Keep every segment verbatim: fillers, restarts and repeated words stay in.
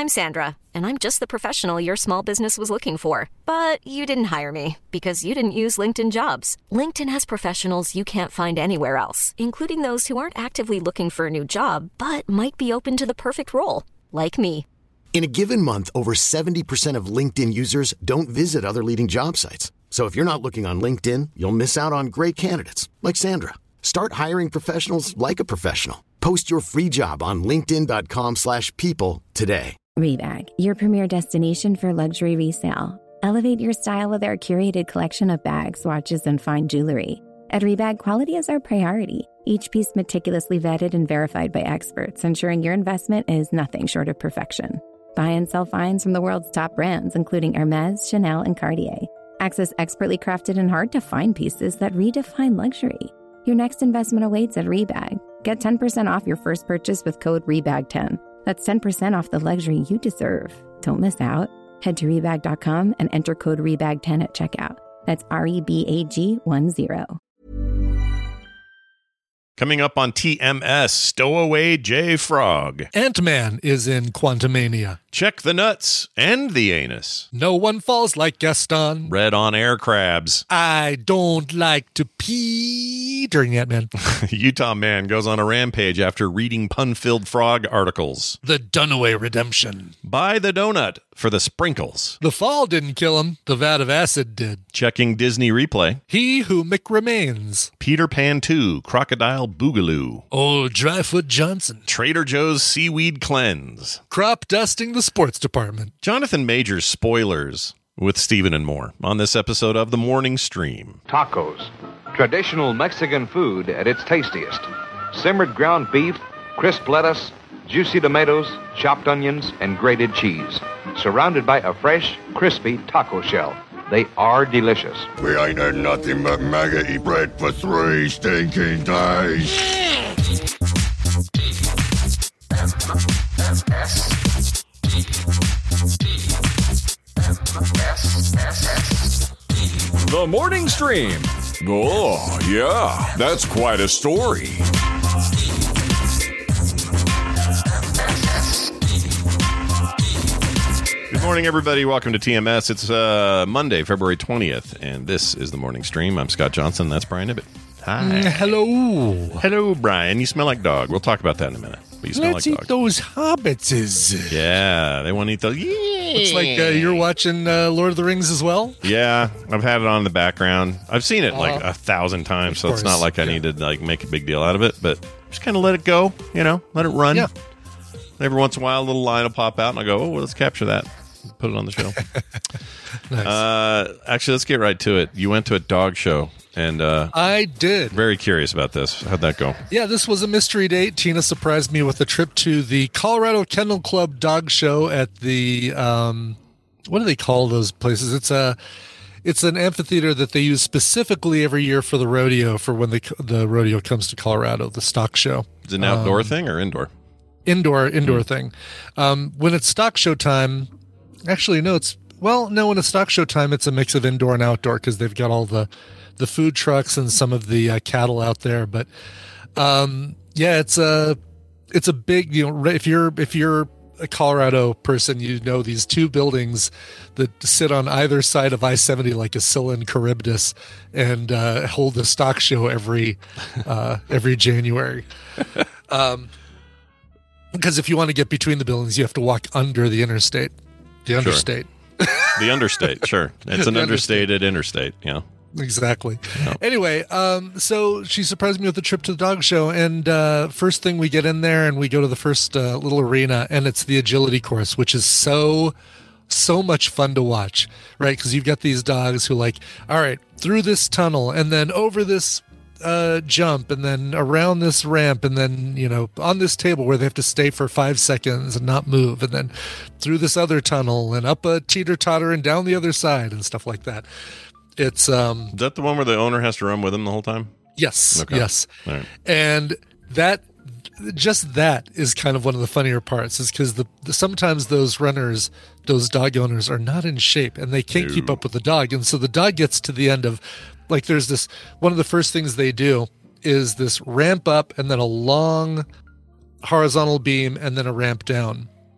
I'm Sandra, and I'm just the professional your small business was looking for. But you didn't hire me because you didn't use LinkedIn Jobs. LinkedIn has professionals you can't find anywhere else, including those who aren't actively looking for a new job, but might be open to the perfect role, like me. In a given month, over seventy percent of LinkedIn users don't visit other leading job sites. So if you're not looking on LinkedIn, you'll miss out on great candidates like Sandra. Start hiring professionals like a professional. Post your free job on linkedin.com slash people today. Rebag, your premier destination for luxury resale. Elevate your style with our curated collection of bags, watches, and fine jewelry. At Rebag, quality is our priority. Each piece meticulously vetted and verified by experts, ensuring your investment is nothing short of perfection. Buy and sell finds from the world's top brands, including Hermes, Chanel, and Cartier. Access expertly crafted and hard-to-find pieces that redefine luxury. Your next investment awaits at Rebag. Get ten percent off your first purchase with code R E B A G ten. That's ten percent off the luxury you deserve. Don't miss out. Head to rebag dot com and enter code R E B A G ten at checkout. That's R E B A G one zero. Coming up on T M S, Stowaway J. Frog. Ant-Man is in Quantumania. Check the nuts and the anus. No one falls like Gaston. Red on air crabs. I don't like to pee during Ant-Man. Utah man goes on a rampage after reading pun-filled frog articles. The Dunaway Redemption. Buy the donut for the sprinkles. The fall didn't kill him. The vat of acid did. Checking Disney replay. He Who Mick Remains. Peter Pan two, Crocodile Boogaloo. Old Dryfoot Johnson. Trader Joe's Seaweed Cleanse. Crop dusting the sports department. Jonathan Major's spoilers with Stephen and more on this episode of The Morning Stream. Tacos, traditional Mexican food at its tastiest. Simmered ground beef, crisp lettuce, juicy tomatoes, chopped onions, and grated cheese. Surrounded by a fresh, crispy taco shell. They are delicious. We ain't had nothing but maggoty bread for three stinking days. The Morning Stream. Oh, yeah, that's quite a story. Good morning, everybody. Welcome to T M S. It's uh, Monday, February twentieth, and this is The Morning Stream. I'm Scott Johnson. That's Brian Ibbett. Hi. Mm, hello. Hello, Brian. You smell like dog. We'll talk about that in a minute. But you smell Let's like eat dog. those hobbitses. Yeah, they want to eat those. Yeah. Looks like uh, you're watching uh, Lord of the Rings as well. Yeah, I've had it on in the background. I've seen it like Uh-huh. a thousand times, Of so it's course, not like I yeah. need to like make a big deal out of it. But just kind of let it go, you know, let it run. Yeah. Every once in a while, a little line will pop out, and I go, "Oh, well, let's capture that, put it on the show." Nice. uh, actually, let's get right to it. You went to a dog show, and uh, I did. very curious about this. How'd that go? Yeah, this was a mystery date. Tina surprised me with a trip to the Colorado Kennel Club dog show at the, um, what do they call those places? It's a, it's an amphitheater that they use specifically every year for the rodeo, for when the the rodeo comes to Colorado, the stock show. Is it an outdoor Um, thing or indoor? Indoor, indoor Mm. thing. Um, when it's stock show time, actually, no, it's, well, no, when it's stock show time, it's a mix of indoor and outdoor because they've got all the, the food trucks and some of the uh, cattle out there. But, um, yeah, it's a, it's a big, you know, if you're, if you're a Colorado person, you know, these two buildings that sit on either side of I seventy, like Scylla and Charybdis, and, uh, hold a stock show every, uh, every January. Um, Because if you want to get between the buildings, you have to walk under the interstate. The understate. The understate, sure. It's an The understated interstate, yeah. Exactly. Yeah. Anyway, um, so she surprised me with a trip to the dog show. And uh, first thing, we get in there and we go to the first uh, little arena, and it's the agility course, which is so, so much fun to watch, right? Because you've got these dogs who like, all right, through this tunnel and then over this uh, jump and then around this ramp and then, you know, on this table where they have to stay for five seconds and not move, and then through this other tunnel and up a teeter-totter and down the other side and stuff like that. It's um Is that the one where the owner has to run with him the whole time? yes, Okay. yes. All right. And that, just that is kind of one of the funnier parts, is because the, the sometimes those runners, those dog owners are not in shape and they can't keep No. up with the dog. And so the dog gets to the end of, like, there's this, one of the first things they do is this ramp up and then a long horizontal beam and then a ramp down.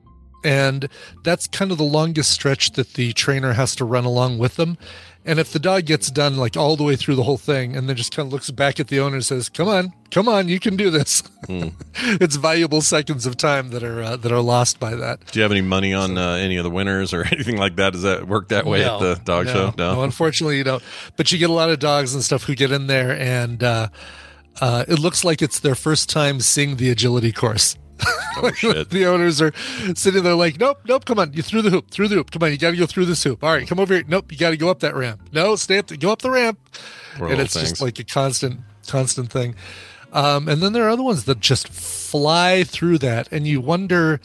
And that's kind of the longest stretch that the trainer has to run along with them. And if the dog gets done like all the way through the whole thing and then just kind of looks back at the owner and says, come on, come on, you can do this. Mm. It's valuable seconds of time that are uh, that are lost by that. Do you have any money on uh, any of the winners or anything like that? Does that work that way no, at the dog no, show? No? no, unfortunately you don't. But you get a lot of dogs and stuff who get in there and uh, uh, it looks like it's their first time seeing the agility course. Oh, shit. The owners are sitting there like, nope, nope, come on, you through the hoop, through the hoop. Come on, you got to go through this hoop. All right, come over here. Nope, you got to go up that ramp. No, stay up, the, go up the ramp. Poor and it's things. just like a constant, constant thing. Um, and then there are other ones that just fly through that, and you wonder.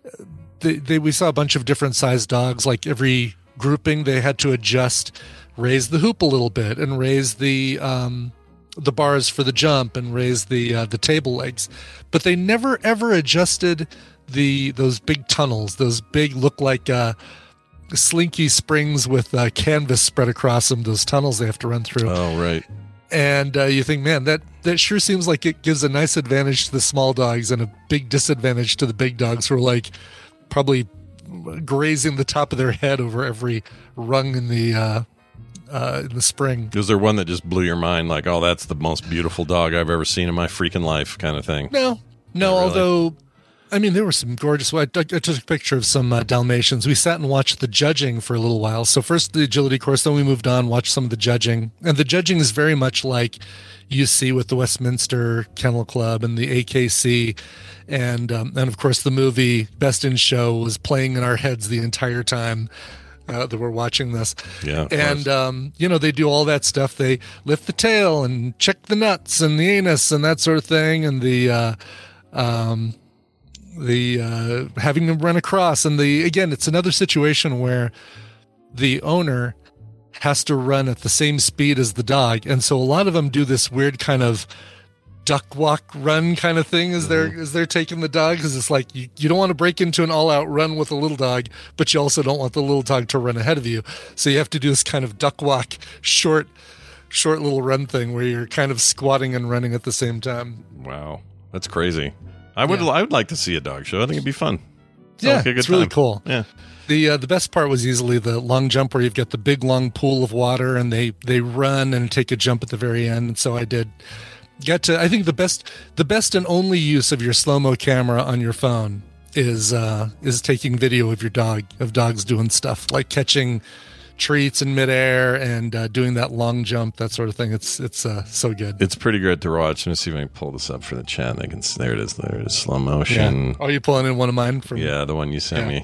They, they we saw a bunch of different sized dogs. Like every grouping, they had to adjust, raise the hoop a little bit, and raise the. Um, the bars for the jump and raise the uh, the table legs, but they never ever adjusted the those big tunnels, those big look like uh, slinky springs with uh, canvas spread across them. Those tunnels they have to run through. Oh right. And uh, you think, man, that that sure seems like it gives a nice advantage to the small dogs and a big disadvantage to the big dogs who are like probably grazing the top of their head over every rung in the. Uh, Uh, in the spring. Was there one that just blew your mind? Like, oh, that's the most beautiful dog I've ever seen in my freaking life kind of thing? No, no, really? Although, I mean, there were some gorgeous, I, I took a picture of some uh, Dalmatians. We sat and watched the judging for a little while. So first the agility course, then we moved on, watched some of the judging. And the judging is very much like you see with the Westminster Kennel Club and the A K C. And, um, and of course, the movie Best in Show was playing in our heads the entire time. Uh, that we're watching this. Yeah. And, um, you know, they do all that stuff. They lift the tail and check the nuts and the anus and that sort of thing. And the, uh, um, the, uh, having them run across. And the, again, it's another situation where the owner has to run at the same speed as the dog. And so a lot of them do this weird kind of duck walk run kind of thing as they're as they're taking the dog, because it's like you, you don't want to break into an all-out run with a little dog, but you also don't want the little dog to run ahead of you, so you have to do this kind of duck walk short short little run thing where you're kind of squatting and running at the same time. Wow, that's crazy. I would Yeah. I would like to see a dog show. I think it'd be fun. Sounds Yeah, like a good it's really time. cool. Yeah. The uh, the best part was easily the long jump where you've got the big long pool of water and they they run and take a jump at the very end. And so I did get to, I think the best the best and only use of your slow-mo camera on your phone is uh, is taking video of your dog, of dogs doing stuff like catching treats in midair and uh, doing that long jump, that sort of thing. It's it's uh, so good. It's pretty good to watch. Let me see if I can pull this up for the chat. They can, there it is. There it is. Slow motion. Yeah. Are you pulling in one of mine? From, Yeah, the one you sent Yeah. me.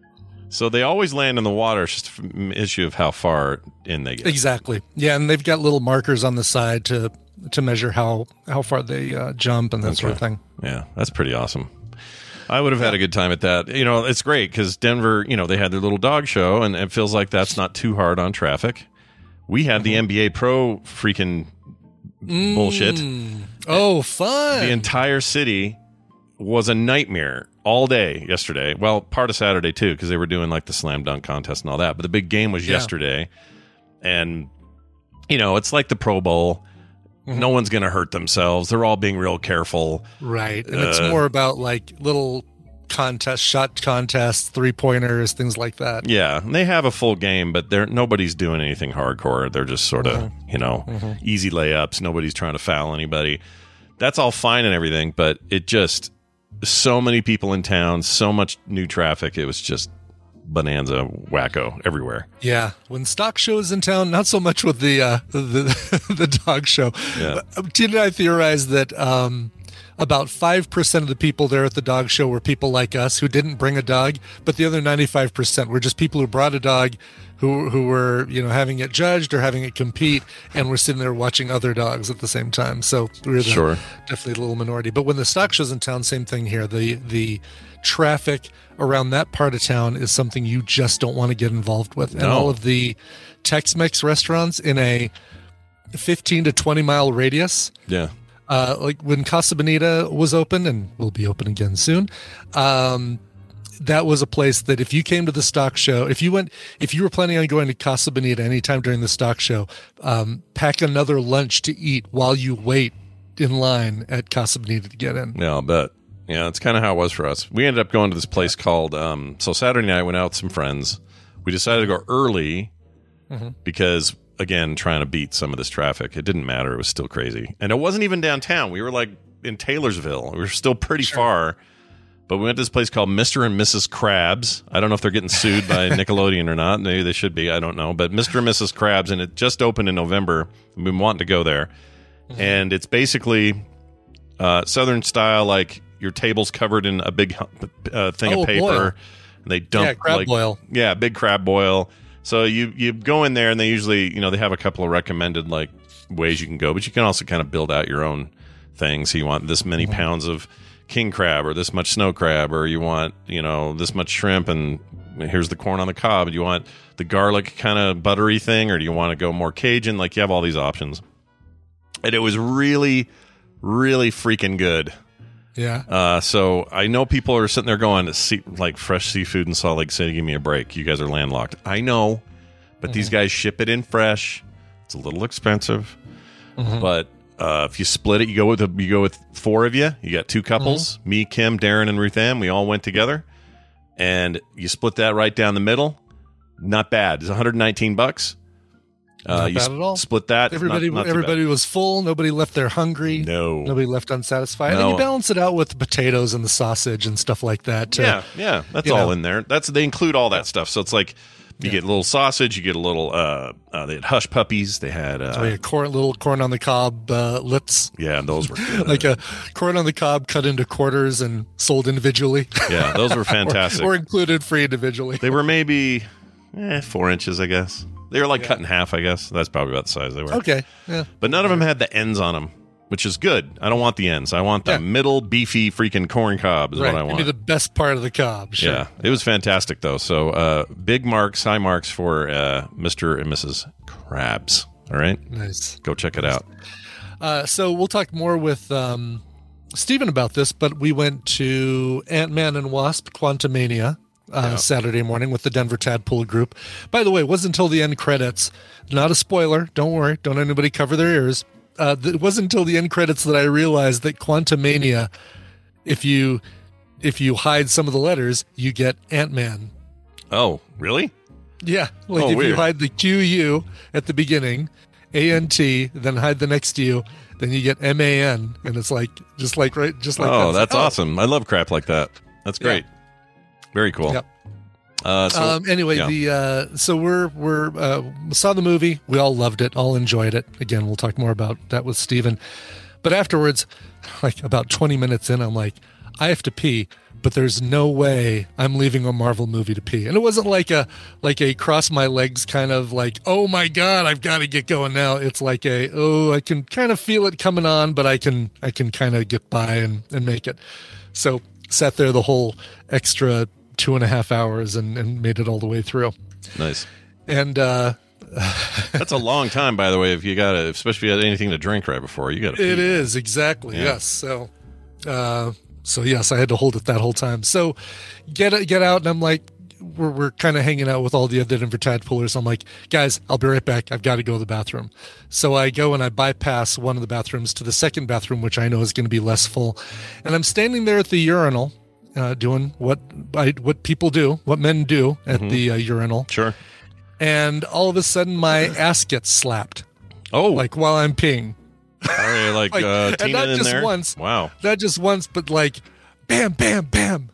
So they always land in the water. It's just an issue of how far in they get. Exactly. Yeah, and they've got little markers on the side to to measure how how far they uh, jump and that sort of Okay. thing. Yeah, that's pretty awesome. I would have had a good time at that. You know, it's great because Denver, you know, they had their little dog show, and it feels like that's not too hard on traffic. We had the N B A Pro freaking bullshit. Mm. Oh, fun. The entire city was a nightmare all day yesterday. Well, part of Saturday too, because they were doing like the slam dunk contest and all that. But the big game was Yeah. yesterday, and you know, it's like the Pro Bowl. Mm-hmm. No one's going to hurt themselves. They're all being real careful. Right. And it's Uh, more about like little contest, shot contests, three pointers, things like that. Yeah, and they have a full game, but they're nobody's doing anything hardcore. They're just sort of, Mm-hmm. you know, easy layups. Nobody's trying to foul anybody. That's all fine and everything, but it just so many people in town, so much new traffic. It was just bonanza, wacko everywhere. Yeah. When stock shows in town, not so much with the uh, the, the dog show. Yeah. But Tina and I theorized that um, about five percent of the people there at the dog show were people like us who didn't bring a dog, but the other ninety-five percent were just people who brought a dog who who were, you know, having it judged or having it compete, and were sitting there watching other dogs at the same time. So we were the, Sure. definitely a little minority. But when the stock show's in town, same thing here. The the traffic around that part of town is something you just don't want to get involved with. And No. all of the Tex-Mex restaurants in a fifteen to twenty mile radius, Yeah. uh, like when Casa Bonita was open and will be open again soon, um, that was a place that if you came to the stock show, if you went, if you were planning on going to Casa Bonita anytime during the stock show, um, pack another lunch to eat while you wait in line at Casa Bonita to get in. Yeah, I'll bet. Yeah, that's kind of how it was for us. We ended up going to this place called, um, so Saturday night, went out with some friends. We decided to go early mm-hmm. because, again, trying to beat some of this traffic. It didn't matter. It was still crazy. And it wasn't even downtown. We were like in Taylorsville. We were still pretty sure. far. But we went to this place called Mister and Missus Krabs. I don't know if they're getting sued by Nickelodeon or not. Maybe they should be. I don't know. But Mister and Missus Krabs, and it just opened in November. We've been wanting to go there. Mm-hmm. And it's basically uh, Southern style, like your table's covered in a big uh, thing oh, of paper. Boil. And they dump yeah, crab like, boil. Yeah, big crab boil. So you, you go in there, and they usually, you know, they have a couple of recommended like ways you can go. But you can also kind of build out your own thing. So you want this many mm-hmm. pounds of king crab or this much snow crab, or you want, you know, this much shrimp, and here's the corn on the cob. Do you want the garlic kind of buttery thing, or do you want to go more Cajun? Like, you have all these options. And it was really, really freaking good. Yeah. Uh, so I know people are sitting there going, see, like, fresh seafood in Salt Lake City, give me a break. You guys are landlocked. I know, but mm-hmm. these guys ship it in fresh. It's a little expensive, mm-hmm. but Uh, if you split it, you go with a, you go with four of you. You got two couples, mm-hmm. me, Kim, Darren, and Ruth Ann. We all went together, and you split that right down the middle. Not bad. It's one hundred nineteen bucks. Uh, not you bad at all. Split that. Everybody, not, not everybody was full. Nobody left there hungry. No, nobody left unsatisfied. No. And you balance it out with the potatoes and the sausage and stuff like that. To, yeah, yeah, that's all know. in there. That's they include all that stuff. So it's like. You yeah. get a little sausage. You get a little. Uh, uh, they had hush puppies. They had uh, oh, yeah, corn, little corn on the cob uh, lips. Yeah, those were good. like a corn on the cob cut into quarters and sold individually. Yeah, those were fantastic. or, or included free individually. They were maybe eh, four inches, I guess. They were like yeah. cut in half, I guess. That's probably about the size they were. Okay, yeah. But none of them had the ends on them, which is good. I don't want the ends. I want the yeah. middle beefy freaking corn cob is right. what I want. Give me the best part of the cob. Sure. Yeah, it was fantastic though. So uh, big marks, high marks for uh, Mister and Missus Krabs. All right, nice. Go check it out. Uh, so we'll talk more with um, Stephen about this, but we went to Ant-Man and Wasp: Quantumania uh, yeah. Saturday morning with the Denver Tadpole group. By the way, it wasn't until the end credits. Not a spoiler. Don't worry. Don't anybody cover their ears. Uh, it wasn't until the end credits that I realized that Quantumania, if you if you hide some of the letters, you get Ant-Man. Oh, really? Yeah. Like oh, if weird. you hide the Q U at the beginning, A N T, then hide the next U, then you get M A N, and it's like just like right, just like oh, that. that's like, oh. awesome! I love crap like that. That's great. Yeah. Very cool. Yep. Uh, so, um, anyway, yeah. the uh, so we're we're uh, saw the movie. We all loved it. All enjoyed it. Again, we'll talk more about that with Steven. But afterwards, like about twenty minutes in, I'm like, I have to pee. But there's no way I'm leaving a Marvel movie to pee. And it wasn't like a like a cross my legs kind of like, oh my God, I've got to get going now. It's like a, oh, I can kind of feel it coming on, but I can I can kind of get by and, and make it. So sat there the whole extra two and a half hours and, and made it all the way through. Nice. And uh, that's a long time, by the way, if you got to, especially if you had anything to drink right before. You got to It is, exactly, yeah. yes. So, uh, so yes, I had to hold it that whole time. So get get out, and I'm like, we're, we're kind of hanging out with all the other Denver Tadpolers. I'm like, guys, I'll be right back. I've got to go to the bathroom. So I go and I bypass one of the bathrooms to the second bathroom, which I know is going to be less full. And I'm standing there at the urinal, Uh, doing what I, what people do, what men do at mm-hmm. the uh, urinal. Sure. And all of a sudden, my ass gets slapped. Oh, like while I'm peeing. Are you like, like uh, Tina and not in just there? once. Wow. Not just once, but like, bam, bam, bam.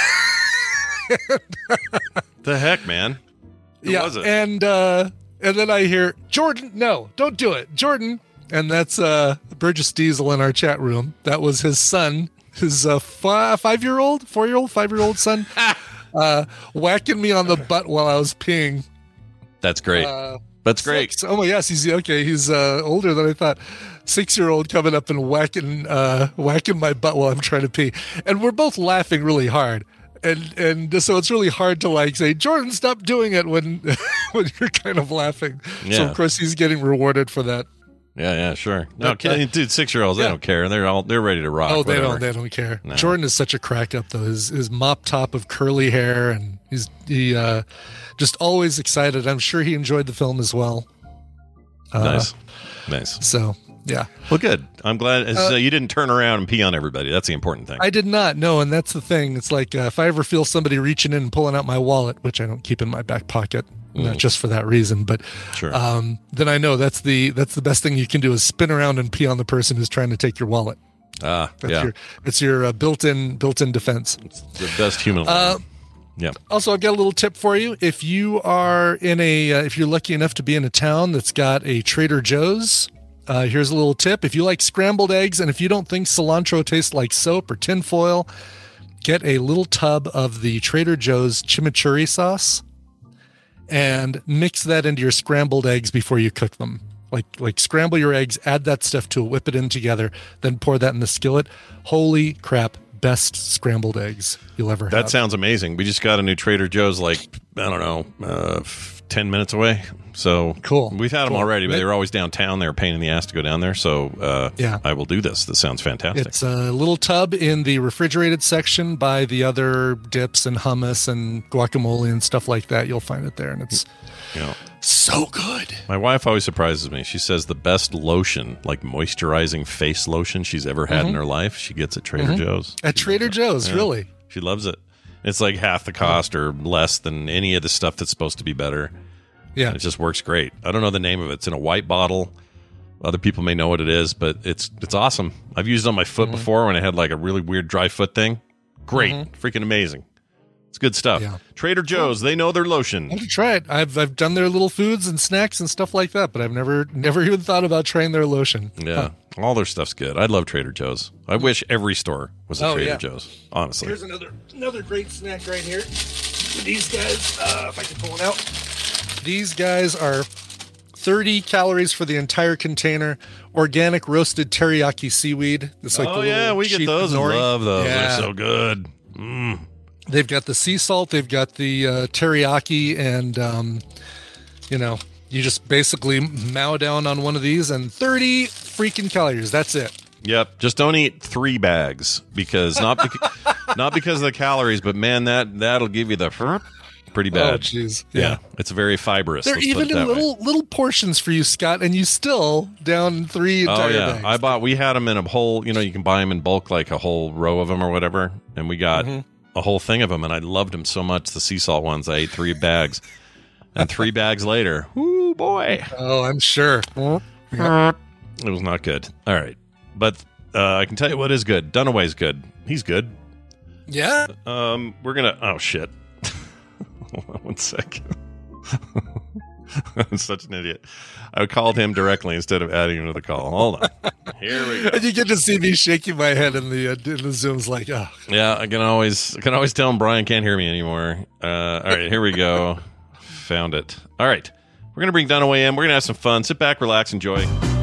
The heck, man? Who yeah, was it? and uh, and then I hear Jordan. No, don't do it, Jordan. And that's uh, Burgess Diesel in our chat room. That was his son. His uh, f- five-year-old, four-year-old, five-year-old son uh, whacking me on the butt while I was peeing. That's great. Uh, That's great. Six. Oh, my yes, he's okay. He's uh, older than I thought. Six-year-old coming up and whacking, uh, whacking my butt while I'm trying to pee, and we're both laughing really hard. And and so it's really hard to like say, Jordan, stop doing it when when you're kind of laughing. Yeah. So of course he's getting rewarded for that. Yeah, yeah, sure. No, but, uh, dude, six year olds, yeah. they don't care. They're all they're ready to rock. Oh, they whatever. don't. They don't care. No. Jordan is such a crack up though. His his mop top of curly hair, and he's he uh, just always excited. I'm sure he enjoyed the film as well. Uh, nice, nice. So Yeah. Well, good. I'm glad uh, Uh, you didn't turn around and pee on everybody. That's the important thing. I did not. No, and that's the thing. It's like uh, if I ever feel somebody reaching in and pulling out my wallet, which I don't keep in my back pocket, Mm. not just for that reason, but Sure. um, then I know that's the that's the best thing you can do is spin around and pee on the person who's trying to take your wallet. Ah, That's yeah. your it's your uh, built-in built-in defense. It's the best human. Uh, line. Yeah. Also, I've got a little tip for you. If you are in a, uh, if you're lucky enough to be in a town that's got a Trader Joe's, uh, here's a little tip. If you like scrambled eggs and if you don't think cilantro tastes like soap or tinfoil, get a little tub of the Trader Joe's chimichurri sauce and mix that into your scrambled eggs before you cook them. Like, like scramble your eggs, add that stuff to it, whip it in together, then pour that in the skillet. Holy crap. Best scrambled eggs you'll ever have. That sounds amazing. We just got a new Trader Joe's, like, I don't know, uh, f- ten minutes away. So Cool. We've had them Cool. already, but they were always downtown. They were a pain in the ass to go down there. So uh, Yeah. I will do this. This sounds fantastic. It's a little tub in the refrigerated section by the other dips and hummus and guacamole and stuff like that. You'll find it there, and it's you know, so good. my wife always surprises me. She says the best lotion, like moisturizing face lotion she's ever had in her life, she gets at Trader Joe's. At Trader Joe's, Yeah. really. She loves it. It's like half the cost or less than any of the stuff that's supposed to be better. Yeah. And it just works great. I don't know the name of it. It's in a white bottle. Other people may know what it is, but it's it's awesome. I've used it on my foot before when I had like a really weird dry foot thing. Great. Freaking amazing. It's good stuff. Yeah. Trader Joe's, they know their I lotion. have to try it. I've I've done their little foods and snacks and stuff like that, but I've never never even thought about trying their lotion. Yeah. All their stuff's good. I love Trader Joe's. I wish every store was a Oh, Trader yeah. Joe's, honestly. Here's another another great snack right here. These guys, uh, if I can pull it out. These guys are thirty calories for the entire container. Organic roasted teriyaki seaweed. It's like oh, the yeah. little We get sheep those and nori. love those. Yeah. They're so good. Mm. They've got the sea salt. They've got the uh, teriyaki, and um, you know, you just basically mow down on one of these, and thirty freaking calories. That's it. Yep. Just don't eat three bags because not beca- not because of the calories, but man, that that'll give you the pretty bad. Oh, jeez. Yeah. Yeah. It's very fibrous. They're let's put even it that in way. little little portions for you, Scott, and you still down three Oh entire yeah, bags. I bought. We had them in a whole. You know, you can buy them in bulk, like a whole row of them or whatever. And we got a whole thing of them, and I loved them so much. The sea salt ones, I ate three bags, and three bags later, whoo boy, Oh, I'm sure. it was not good. All right, but uh, I can tell you what is good. Dunaway's good. He's good. Yeah. Um, we're gonna. Oh shit. Hold on one second. I'm such an idiot. I called him directly instead of adding him to the call. Hold on. Here we go. And you get to see me shaking my head in the uh, in the Zoom's like, oh. Yeah, I can always I can always tell him Brian can't hear me anymore. Uh, all right, here we go. Found it. All right, we're gonna bring Dunaway in. We're gonna have some fun. Sit back, relax, enjoy.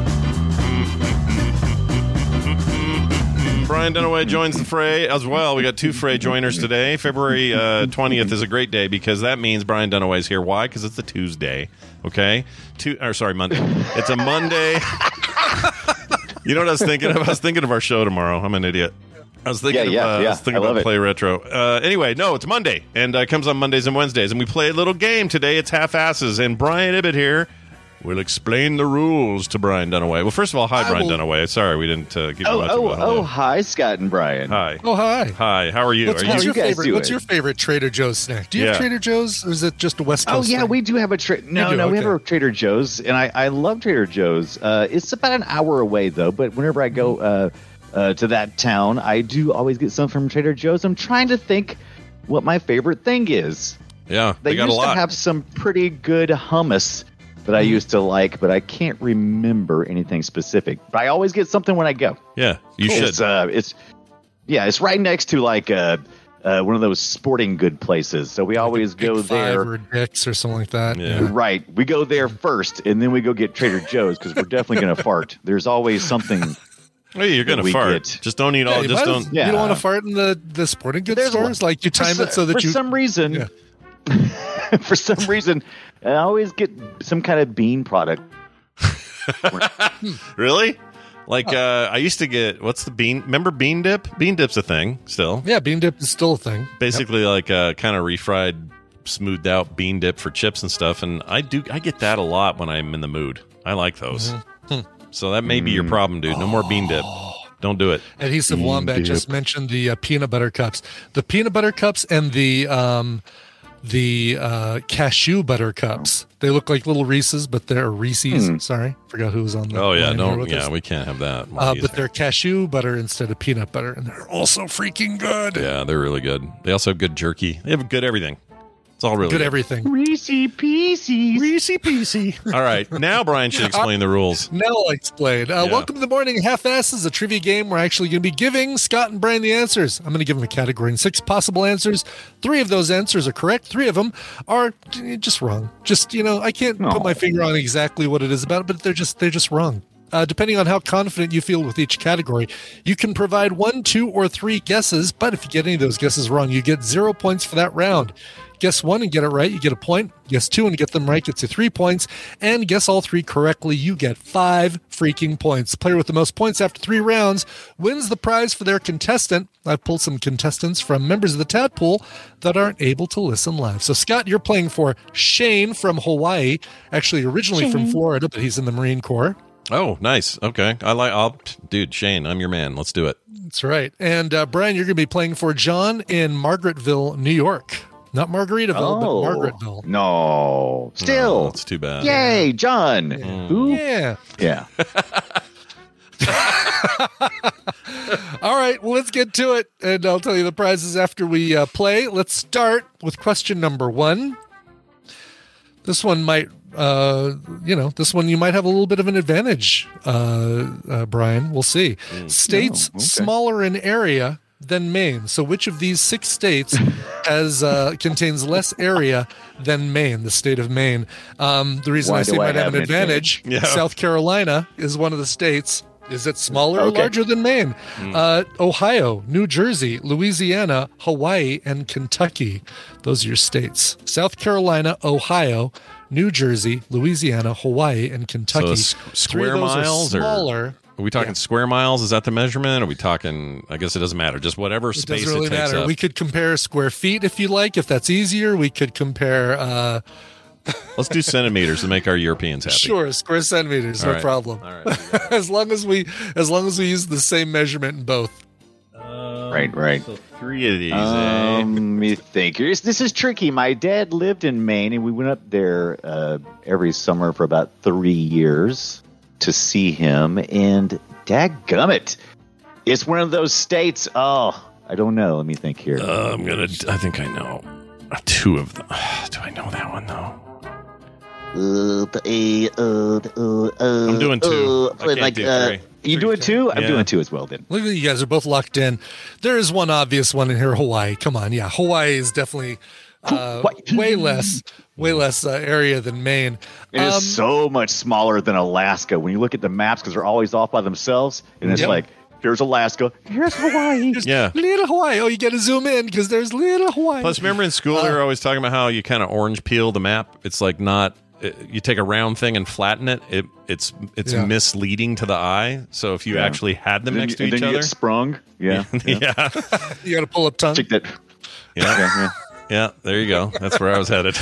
Brian Dunaway joins the fray as well. We got two fray joiners today. February uh, twentieth is a great day because that means Brian Dunaway's here. Why? Because it's a Tuesday. Okay, two or sorry, Monday. It's a Monday. You know what I was thinking of? I was thinking of our show tomorrow. I'm an idiot. I was thinking, Yeah, of, yeah, uh, I yeah. was thinking I love about it. Play Retro. Uh, anyway, no, it's Monday, and uh, it comes on Mondays and Wednesdays, and we play a little game today. It's Half Asses, and Brian Ibbett here will explain the rules to Brian Dunaway. Well, first of all, hi, I Brian will- Dunaway. Sorry, we didn't uh, give you Oh, much oh, of a hello. oh, hi, Scott and Brian. Hi. Oh, hi. Hi, how are you? What's, are what's you? your you guys favorite? What's doing? your favorite Trader Joe's snack? Do you Yeah. have Trader Joe's, or is it just a West Oh, Coast? yeah, thing? we do have a Trader. No, do? no, we have Okay. a Trader Joe's, and I, I love Trader Joe's. Uh, it's about an hour away, though, but whenever I go uh, uh, to that town, I do always get some from Trader Joe's. I'm trying to think what my favorite thing is. Yeah, They, they got a used to lot. have some pretty good hummus that I used to like, but I can't remember anything specific. But I always get something when I go. Yeah, you It's, should. uh, it's yeah, it's right next to like uh, uh, one of those sporting good places. So we always Big go Five there. or Dick's or something like that. Yeah. Right, we go there first, and then we go get Trader Joe's because we're definitely going to fart. There's always something. Hey, you're gonna we fart. get- Just don't eat Yeah, all. you, just might don't. as- Yeah. you don't want to fart in the, the sporting goods There's a stores? lot- Like you time for, it so that for you. some reason, Yeah. for some reason, I always get some kind of bean product. Really? Like uh, I used to get. What's the bean? Remember bean dip? Bean dip's a thing still. Yeah, bean dip is still a thing. Basically, like a kind of refried, smoothed out bean dip for chips and stuff. And I do. I get that a lot when I'm in the mood. I like those. Mm-hmm. So that may be your problem, dude. No more bean dip. Don't do it. Adhesive Wombat just mentioned the uh, peanut butter cups. The peanut butter cups and the um, the uh, cashew butter cups. They look like little Reese's, but they're Reese's. Mm. Sorry, forgot who was on the. Oh yeah, line no, with yeah, us. we can't have that. Uh, but they're cashew butter instead of peanut butter, and they're also freaking good. Yeah, they're really good. They also have good jerky. They have good everything. It's all really good, good. everything. Reese Pieces. Reese Piecey. All right, now Brian should explain the rules. Now I'll explain. Uh, Yeah. Welcome to the Morning Half-Asses, a trivia game. We're actually going to be giving Scott and Brian the answers. I'm going to give them a category and six possible answers. Three of those answers are correct. Three of them are just wrong. Just, you know, I can't No. put my finger on exactly what it is about, but they're just they're just wrong. Uh, depending on how confident you feel with each category, you can provide one, two, or three guesses. But if you get any of those guesses wrong, you get zero points for that round. Guess one and get it right, you get a point. Guess two and get them right, gets you three points. And guess all three correctly, you get five freaking points. The player with the most points after three rounds wins the prize for their contestant. I've pulled some contestants from members of the Tadpool that aren't able to listen live. So, Scott, you're playing for Shane from Hawaii, actually originally Shane. from Florida, but he's in the Marine Corps. Oh, nice. Okay, I like. I'll, dude, Shane, I'm your man. Let's do it. That's right. And uh, Brian, you're going to be playing for John in Margaretville, New York. Not Margaritaville, Oh. but Margaretville. No. Still. No, that's too bad. Yay, John. Mm. Who? Yeah. Yeah. All right, well, let's get to it, and I'll tell you the prizes after we uh, play. Let's start with question number one. This one might, uh, you know, this one you might have a little bit of an advantage, uh, uh, Brian. We'll see. States Oh, okay. smaller in area than Maine. So, which of these six states has uh, contains less area than Maine? The state of Maine. Um, the reason Why I say do I might have have an an advantage. advantage? Yeah. South Carolina is one of the states. Is it smaller or Okay. larger than Maine? Uh, Ohio, New Jersey, Louisiana, Hawaii, and Kentucky. Those are your states. South Carolina, Ohio, New Jersey, Louisiana, Hawaii, and Kentucky. So s- Three of square those are miles or- smaller. Are we talking Yeah. square miles? Is that the measurement? Are we talking? I guess it doesn't matter. Just whatever It space doesn't really it takes matter. up. We could compare square feet if you like, if that's easier. We could compare, uh, Let's do centimeters to make our Europeans happy. sure, square centimeters, All no right. problem. All right. as long as we, as long as we use the same measurement in both. Right, right. So three of these. eh? Um, let me think. Here's- This is tricky. My dad lived in Maine, and we went up there uh, every summer for about three years to see him. And dadgummit, it's one of those states. Oh, I don't know. Let me think here. Uh, I'm gonna. I think I know two of them. Do I know that one though? Uh, uh, uh, uh, uh, I'm doing two. uh, I can't like, do uh, three. You doing two? I'm Yeah. doing two as well. Then. Look at you guys are both locked in. There is one obvious one in here, Hawaii. Come on, yeah, Hawaii is definitely uh, Hawaii. way less, way less uh, area than Maine. It is Um, so much smaller than Alaska when you look at the maps because they're always off by themselves, and it's Yep. like here's Alaska, here's Hawaii. Just Yeah. little Hawaii. Oh, you got to zoom in because there's little Hawaii. Plus, remember in school they were always talking about how you kind of orange peel the map. It's like not. It, you take a round thing and flatten it. It it's it's Yeah. misleading to the eye. So if you Yeah. actually had them Then next you- to and each then you other, get sprung. Yeah, yeah. yeah, You got to pull up tongue. Check that. yeah, Yeah, yeah. yeah. There you go. That's where I was headed.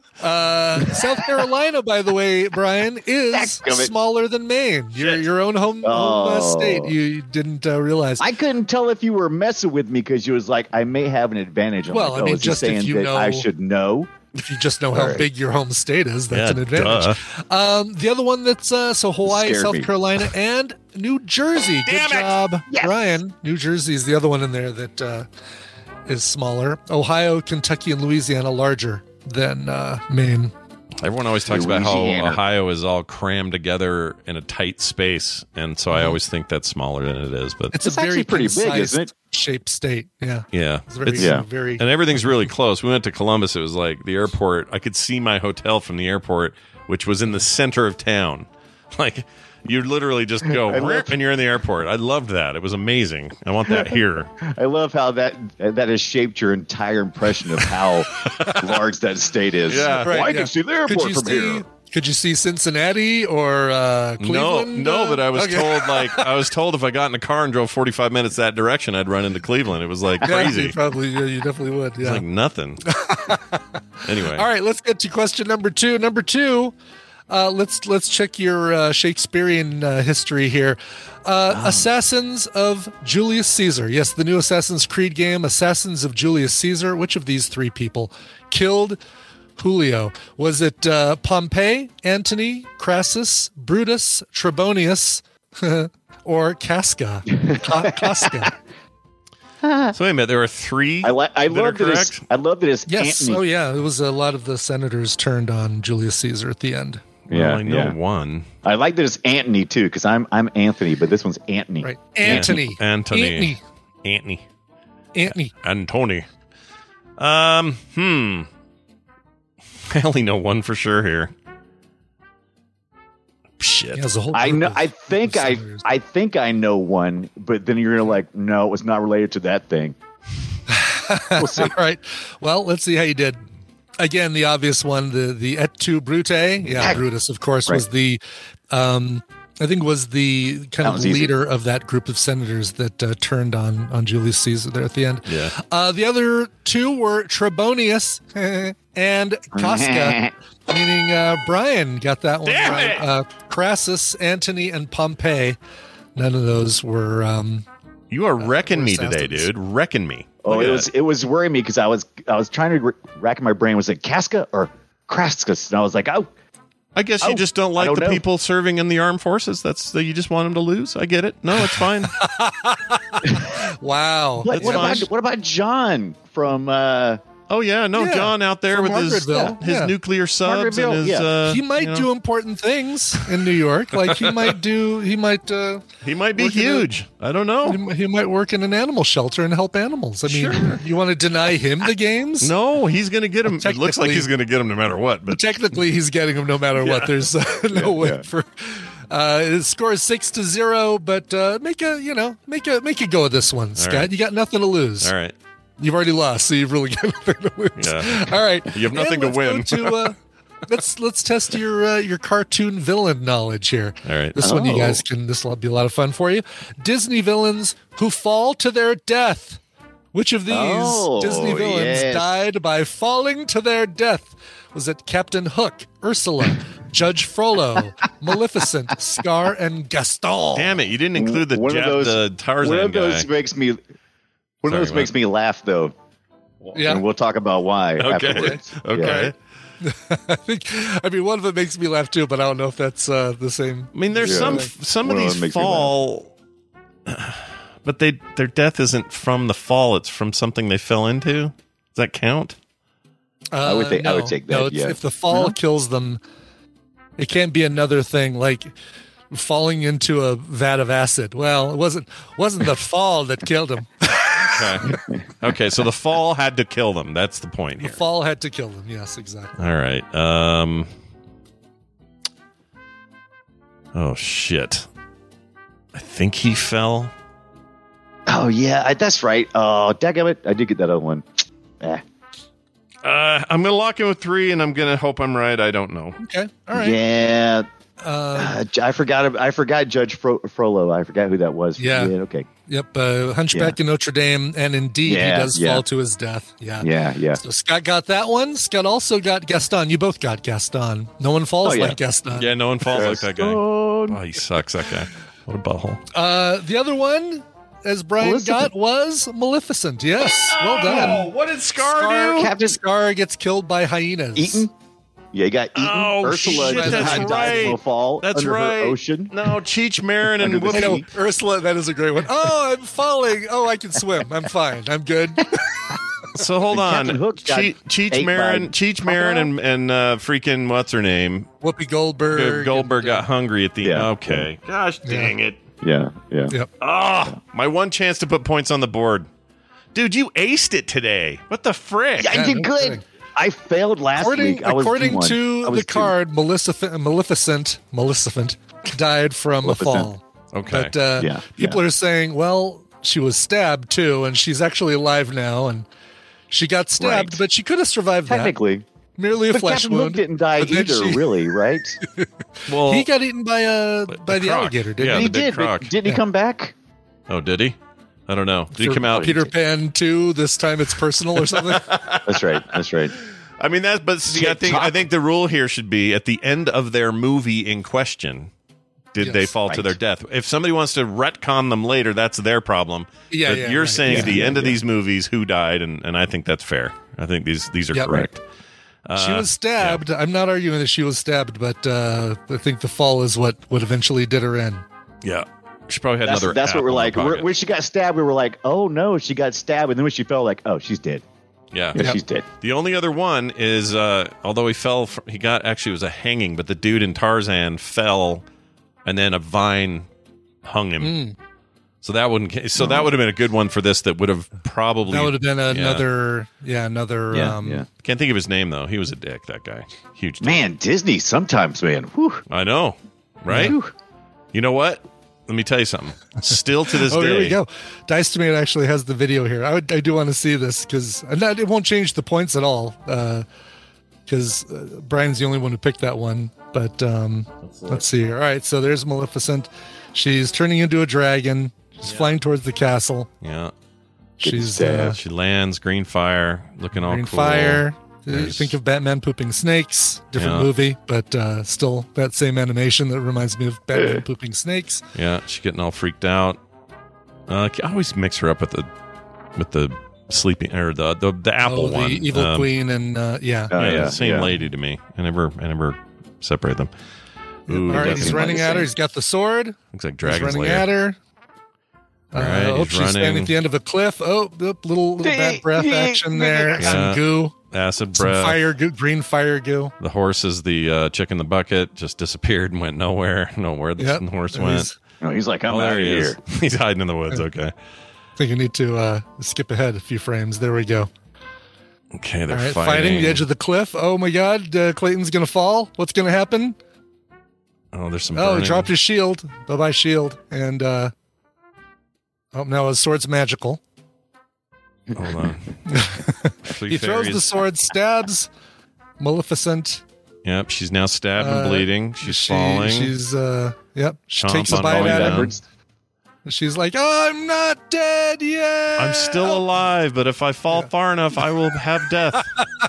Uh, South Carolina, by the way, Brian, is Dadgummit. smaller than Maine. Your your own home, home uh, Oh. state. You, you didn't uh, realize. I couldn't tell if you were messing with me because you was like, I may have an advantage. I'm Well, like, I oh, mean, is he just if saying you that know- I should know. If you just know how All right. big your home state is, that's Yeah, an advantage. Um, the other one that's uh, so Hawaii, Scared South me. Carolina, and New Jersey. Good Damn it! job, Yes. Brian. New Jersey is the other one in there that uh, is smaller. Ohio, Kentucky, and Louisiana larger than uh, Maine. Everyone always talks about how Louisiana. Ohio is all crammed together in a tight space, and so I always think that's smaller than it is. But It's, It's a very actually pretty big, concise isn't it? shaped state. Yeah, yeah, it's very, It's- Yeah. very. and everything's really close. We went to Columbus. It was like the airport. I could see my hotel from the airport, which was in the center of town. Like you literally just go I love- "Rip," and you're in the airport. I loved that. It was amazing. I want that here. I love how that that has shaped your entire impression of how large that state is. Yeah. Well, I Right, yeah. can see the Could airport you from see? here. Could you see Cincinnati or uh, No, Cleveland? no, uh, but I was okay. told like I was told if I got in a car and drove forty-five minutes that direction, I'd run into Cleveland. It was like Yeah, crazy. you probably, yeah, you definitely would. It's Yeah. like nothing. Anyway, All right, let's get to question number two. Number two, Uh, let's let's check your uh, Shakespearean uh, history here. Uh, Oh. Assassins of Julius Caesar. Yes, the new Assassin's Creed game, Assassins of Julius Caesar. Which of these three people killed Julio? Was it uh, Pompey, Antony, Crassus, Brutus, Trebonius, or Casca? Ca- Casca. So wait a minute, there are three. I like. I that are love that. It's, correct? I love that it's Yes. Antony. Oh, yeah. It was a lot of the senators turned on Julius Caesar at the end. Well, Yeah, I know yeah. one. I like that it's Antony too, because I'm I'm Anthony, but this one's Antony. Right. Antony. Anthony. Antony. Antony. Antony. Antony. Um. Hmm. I only know one for sure here. Shit. He has a whole I group know. of- I think of I. senators. I think I know one, but then you're like, no, it's not related to that thing. We'll see. All right. Well, let's see how you did. Again, the obvious one, the the et tu, Brute. Yeah, Brutus, of course, was Right. the, um, I think was the kind That of was easy. leader of that group of senators that uh, turned on on Julius Caesar there at the end. Yeah. Uh, the other two were Trebonius and Casca, meaning uh, Brian got that one Damn right. it! Uh, Crassus, Antony, and Pompey. None of those were. Um, You are wrecking me assassins. today, dude. Wrecking me. Oh, Look it at was that. it was worrying me because I was I was trying to r- rack in my brain. Was it Casca or Crascus? And I was like, oh, I guess you Oh, just don't I like don't the know. people serving in the armed forces. That's that you just want them to lose. I get it. No, it's fine. wow. what, That's what about fine. what about John from? Uh, Oh yeah, no, Yeah, John out there from with his Margaretville, his yeah. nuclear subs and Margaretville, his. yeah. Uh, He might you know, do important things in New York. Like he might do. He might. Uh, He might be work in a- huge. I don't know. he, mi- he might work in an animal shelter and help animals. I mean, Sure. you want to deny him the games? No, he's going to get him. It looks like Technically- he's going to get him no matter what. But Technically, he's getting them no matter what. There's uh, no way yeah. for. Uh, his score is six to zero, but uh, make a you know make a make a go of this one, Scott. right. You got nothing to lose. all right, You've already lost, so you've really got nothing to lose. Yeah. All right, You have nothing And to let's win. go to, uh, let's let's test your uh, your cartoon villain knowledge here. all right. This one you Oh. guys can. This will be a lot of fun for you. Disney villains who fall to their death. Which of these Oh, Disney villains yes. died by falling to their death? Was it Captain Hook, Ursula, Judge Frollo, Maleficent, Scar, and Gaston? Damn it! You didn't include the, one Jap- of those, the Tarzan one of those guy. makes me. One Sorry, of those what? makes me laugh though, Yeah, and we'll talk about why. Okay. Afterwards. Okay. Yeah. I think. I mean, one of them makes me laugh too, but I don't know if that's uh, the same. I mean, there's Yeah. some some of One of these them makes me fall, but they their death isn't from the fall; it's from something they fell into. Does that count? Uh, I would think- I would no. take that, No, it's, yeah. if the fall kills them, it can't be another thing like falling into a vat of acid. Well, it wasn't wasn't the fall that killed him. Okay. Okay. So the fall had to kill them. That's the point The here. fall had to kill them. Yes, exactly. All right. Um. Oh shit! I think he fell. Oh yeah, I, that's right. Oh, daggum it! I did get that other one. Eh. Uh, I'm gonna lock in with three, and I'm gonna hope I'm right. I don't know. Okay. All right. Yeah, Uh, uh, I forgot. I forgot Judge Fro- Frollo. I forgot who that was. Yeah. Okay. yep. Uh, Hunchback in Notre Dame, and indeed, Yeah, he does yeah. fall to his death. Yeah. Yeah. Yeah. So Scott got that one. Scott also got Gaston. You both got Gaston. No one falls Oh, yeah. like Gaston. Yeah, no one falls like that guy. Oh, Oh, he sucks. That guy. What a butthole. Uh, the other one, as Brian Maleficent. got, was Maleficent. Yes. Well done. what did Scar, Scar, do? Captain Scar gets killed by hyenas. Eaten. Yeah, you got eaten. Oh, Ursula shit, just that's had died right. from a fall That's under right. her ocean. No, Cheech Marin and Under the I know, Whoopi. Ursula, that is a great one. Oh, I'm falling. Oh, I can swim. I'm fine. I'm good. So hold on. Captain Hook got Che- Cheech ate Marin, by Cheech Marin, and and uh, freaking what's her name? Whoopi Goldberg. Goldberg and, uh, got hungry at the Yeah. Okay. Gosh dang it. Yeah. Yeah. Yep. Ah, my one chance to put points on the board. Dude, you aced it today. What the frick? I Yeah, did no good. kidding. I failed last According, week. I was according G one. to I was the two. card, Maleficent, Maleficent, Maleficent died from Maleficent. a fall. Okay. But uh, Yeah, people yeah. are saying, well, she was stabbed too, and she's actually alive now, and she got stabbed, Right. but she could have survived that. Technically, Merely a but flesh Captain Hook wound. didn't die but then either, she- really, right? well, He got eaten by a by the, croc. alligator, didn't Yeah, he? he the big did. but croc. Didn't he Yeah. come back? oh, did he? I don't know. Did he For come out? Peter Pan two, this time it's personal or something? That's right. That's right. I mean, that's, but see, I think, I think the rule here should be at the end of their movie in question, did Yes, they fall right. to their death? If somebody wants to retcon them later, that's their problem. Yeah, but yeah, you're right. saying Yeah, at the yeah, end of yeah. these movies, who died, and, and I think that's fair. I think these these are Yep. correct. She Uh, was stabbed. I'm not arguing that she was stabbed, but uh, I think the fall is what, what eventually did her in. Yeah. She probably had That's, another that's app what we're in her like. We're, pocket. when she got stabbed, we were like, oh no, she got stabbed. And then when she fell, like, oh, she's dead. Yeah. Yeah, Yep. she's dead. The only other one is, uh, although he fell, from, he got, actually it was a hanging, but the dude in Tarzan fell and then a vine hung him. Mm. So that wouldn't, so that would have been a good one for this that would have probably. That would have been yeah. another, yeah, another. Yeah, um, yeah. Can't think of his name though. He was a dick, that guy. Huge dick. Man, Disney sometimes, man. Whew. I know. Right? Whew. You know what? Let me tell you something. Still to this Oh, day. here we go. Dice Tomato actually has the video here. I, would, I do want to see this because it won't change the points at all because uh, uh, Brian's the only one who picked that one. But um, let's see here. All right, so there's Maleficent. She's turning into a dragon. She's flying towards the castle. Yeah. She's uh, She lands, green fire, looking all green cool. fire. Uh, There's- Think of Batman pooping snakes. Different Yeah. movie, but uh, still that same animation that reminds me of Batman pooping snakes. Yeah, she's getting all freaked out. Uh, I always mix her up with the with the sleeping or the the, the apple Oh, the one. evil Um, queen and uh, yeah. Oh, yeah, yeah, the same yeah. lady to me. I never I never separate them. Ooh, All right, looks he's like running the at her. same. He's got the sword. looks like He's Dragon's running Lair. at her. All Uh, right, oh, he's she's running. standing at the end of a cliff. Oh, oop, little little bad breath action there. Yeah. Some goo, Acid some breath. fire goo, green fire goo. The horse is the uh, chick in the bucket. Just disappeared and went nowhere. Know where the Yep. horse And went. he's- Oh, he's like, I'm Oh, out there of he here. is. He's hiding in the woods. Okay. I think you need to uh, skip ahead a few frames. There we go. Okay, All they're right, fighting. fighting the edge of the cliff. Oh my God, uh, Clayton's gonna fall. What's gonna happen? Oh, there's some. Oh, burning. he dropped his shield. Bye bye shield. And uh, oh, now his sword's magical. Hold on. Three He throws the fairies. sword, stabs Maleficent. Yep, she's now stabbed and Uh, bleeding. She's she, falling. She's uh, yep. She Chomp takes a on bite falling at him. down. She's like, "Oh, I'm not dead yet. I'm still alive, but if I fall far enough, I will have death.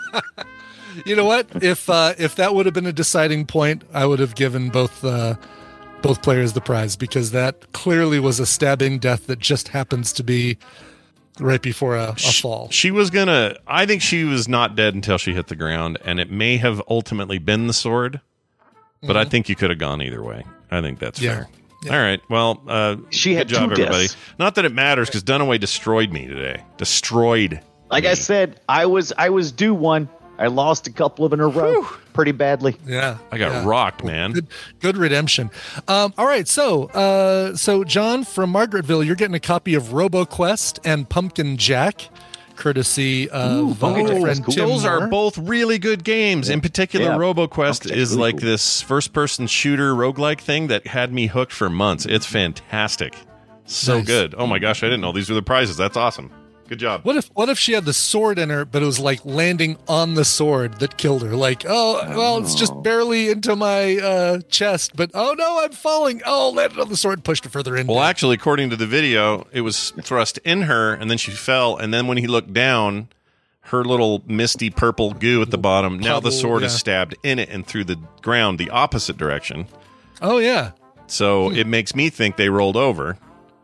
You know what? If uh, if that would have been a deciding point, I would have given both uh, both players the prize because that clearly was a stabbing death that just happens to be right before a, a fall. She was gonna. I think she was not dead until she hit the ground, and it may have ultimately been the sword. But I think you could have gone either way. I think that's Mm-hmm. Yeah. fair. Yeah. All right. Well, uh, She good had job, two everybody. deaths. Not that it matters because Dunaway destroyed me today. Destroyed. Like I said, I was I was due one. I lost a couple of in a row pretty badly. Yeah, I got yeah. rocked, man. Good, good redemption. Um, all right, so uh, so John from Margaretville, you're getting a copy of RoboQuest and Pumpkin Jack, courtesy of Pumpkin uh, Jack, friend that's cool. Tim Those are Moore. both really good games. In particular, Yeah. RoboQuest Pumpkin Jack's is really like cool. this first-person shooter roguelike thing that had me hooked for months. It's fantastic. So Nice. good. Oh my gosh, I didn't know these were the prizes. That's awesome. Good job. What if what if she had the sword in her, but it was like landing on the sword that killed her? Like, oh, well, it's just barely into my uh, chest, but oh no, I'm falling. Oh, landed on the sword, pushed her further in. Well, actually, according to the video, it was thrust in her, and then she fell. And then when he looked down, her little misty purple goo at the bottom. Now the puddle, sword is yeah. stabbed in it and through the ground, the opposite direction. oh yeah, So Hmm. it makes me think they rolled over.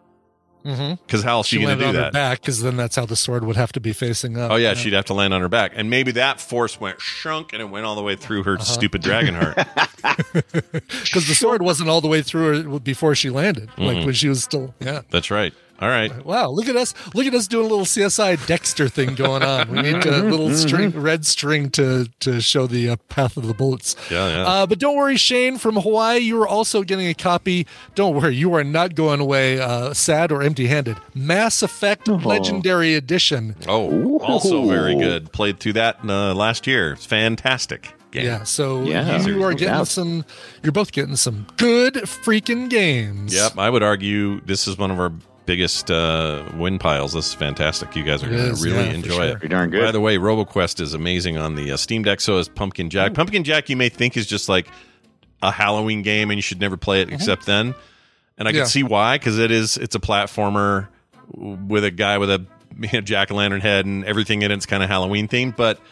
Because how else are she you going landed to on do her that? back because then that's how the sword would have to be facing up. Oh yeah, she'd have to land on her back, and maybe that force went shunk, and it went all the way through her Uh-huh. stupid dragon heart. because the sword wasn't all the way through her before she landed. Like when she was still, yeah. That's right. All right. Wow, look at us! Look at us doing a little C S I Dexter thing going on. We need a little string, red string to to show the uh, path of the bullets. Yeah, yeah. Uh, but don't worry, Shane from Hawaii, you are also getting a copy. Don't worry, you are not going away uh, sad or empty-handed. Mass Effect Legendary Edition. Oh, also very good. Played through that uh, last year. It's fantastic game. Yeah, so Yeah. you are No getting doubt. some. You're both getting some good freaking games. Yep. I would argue this is one of our biggest uh, win piles. This is fantastic. You guys are It going is, to really yeah, for enjoy sure. it. Pretty darn good. By the way, RoboQuest is amazing on the uh, Steam Deck. So is Pumpkin Jack. Pumpkin Jack, you may think is just like a Halloween game, and you should never play it except then. And I Yeah. can see why, because it is. It's a platformer with a guy with a you know, jack o' lantern head, and everything in it's kind of Halloween themed. But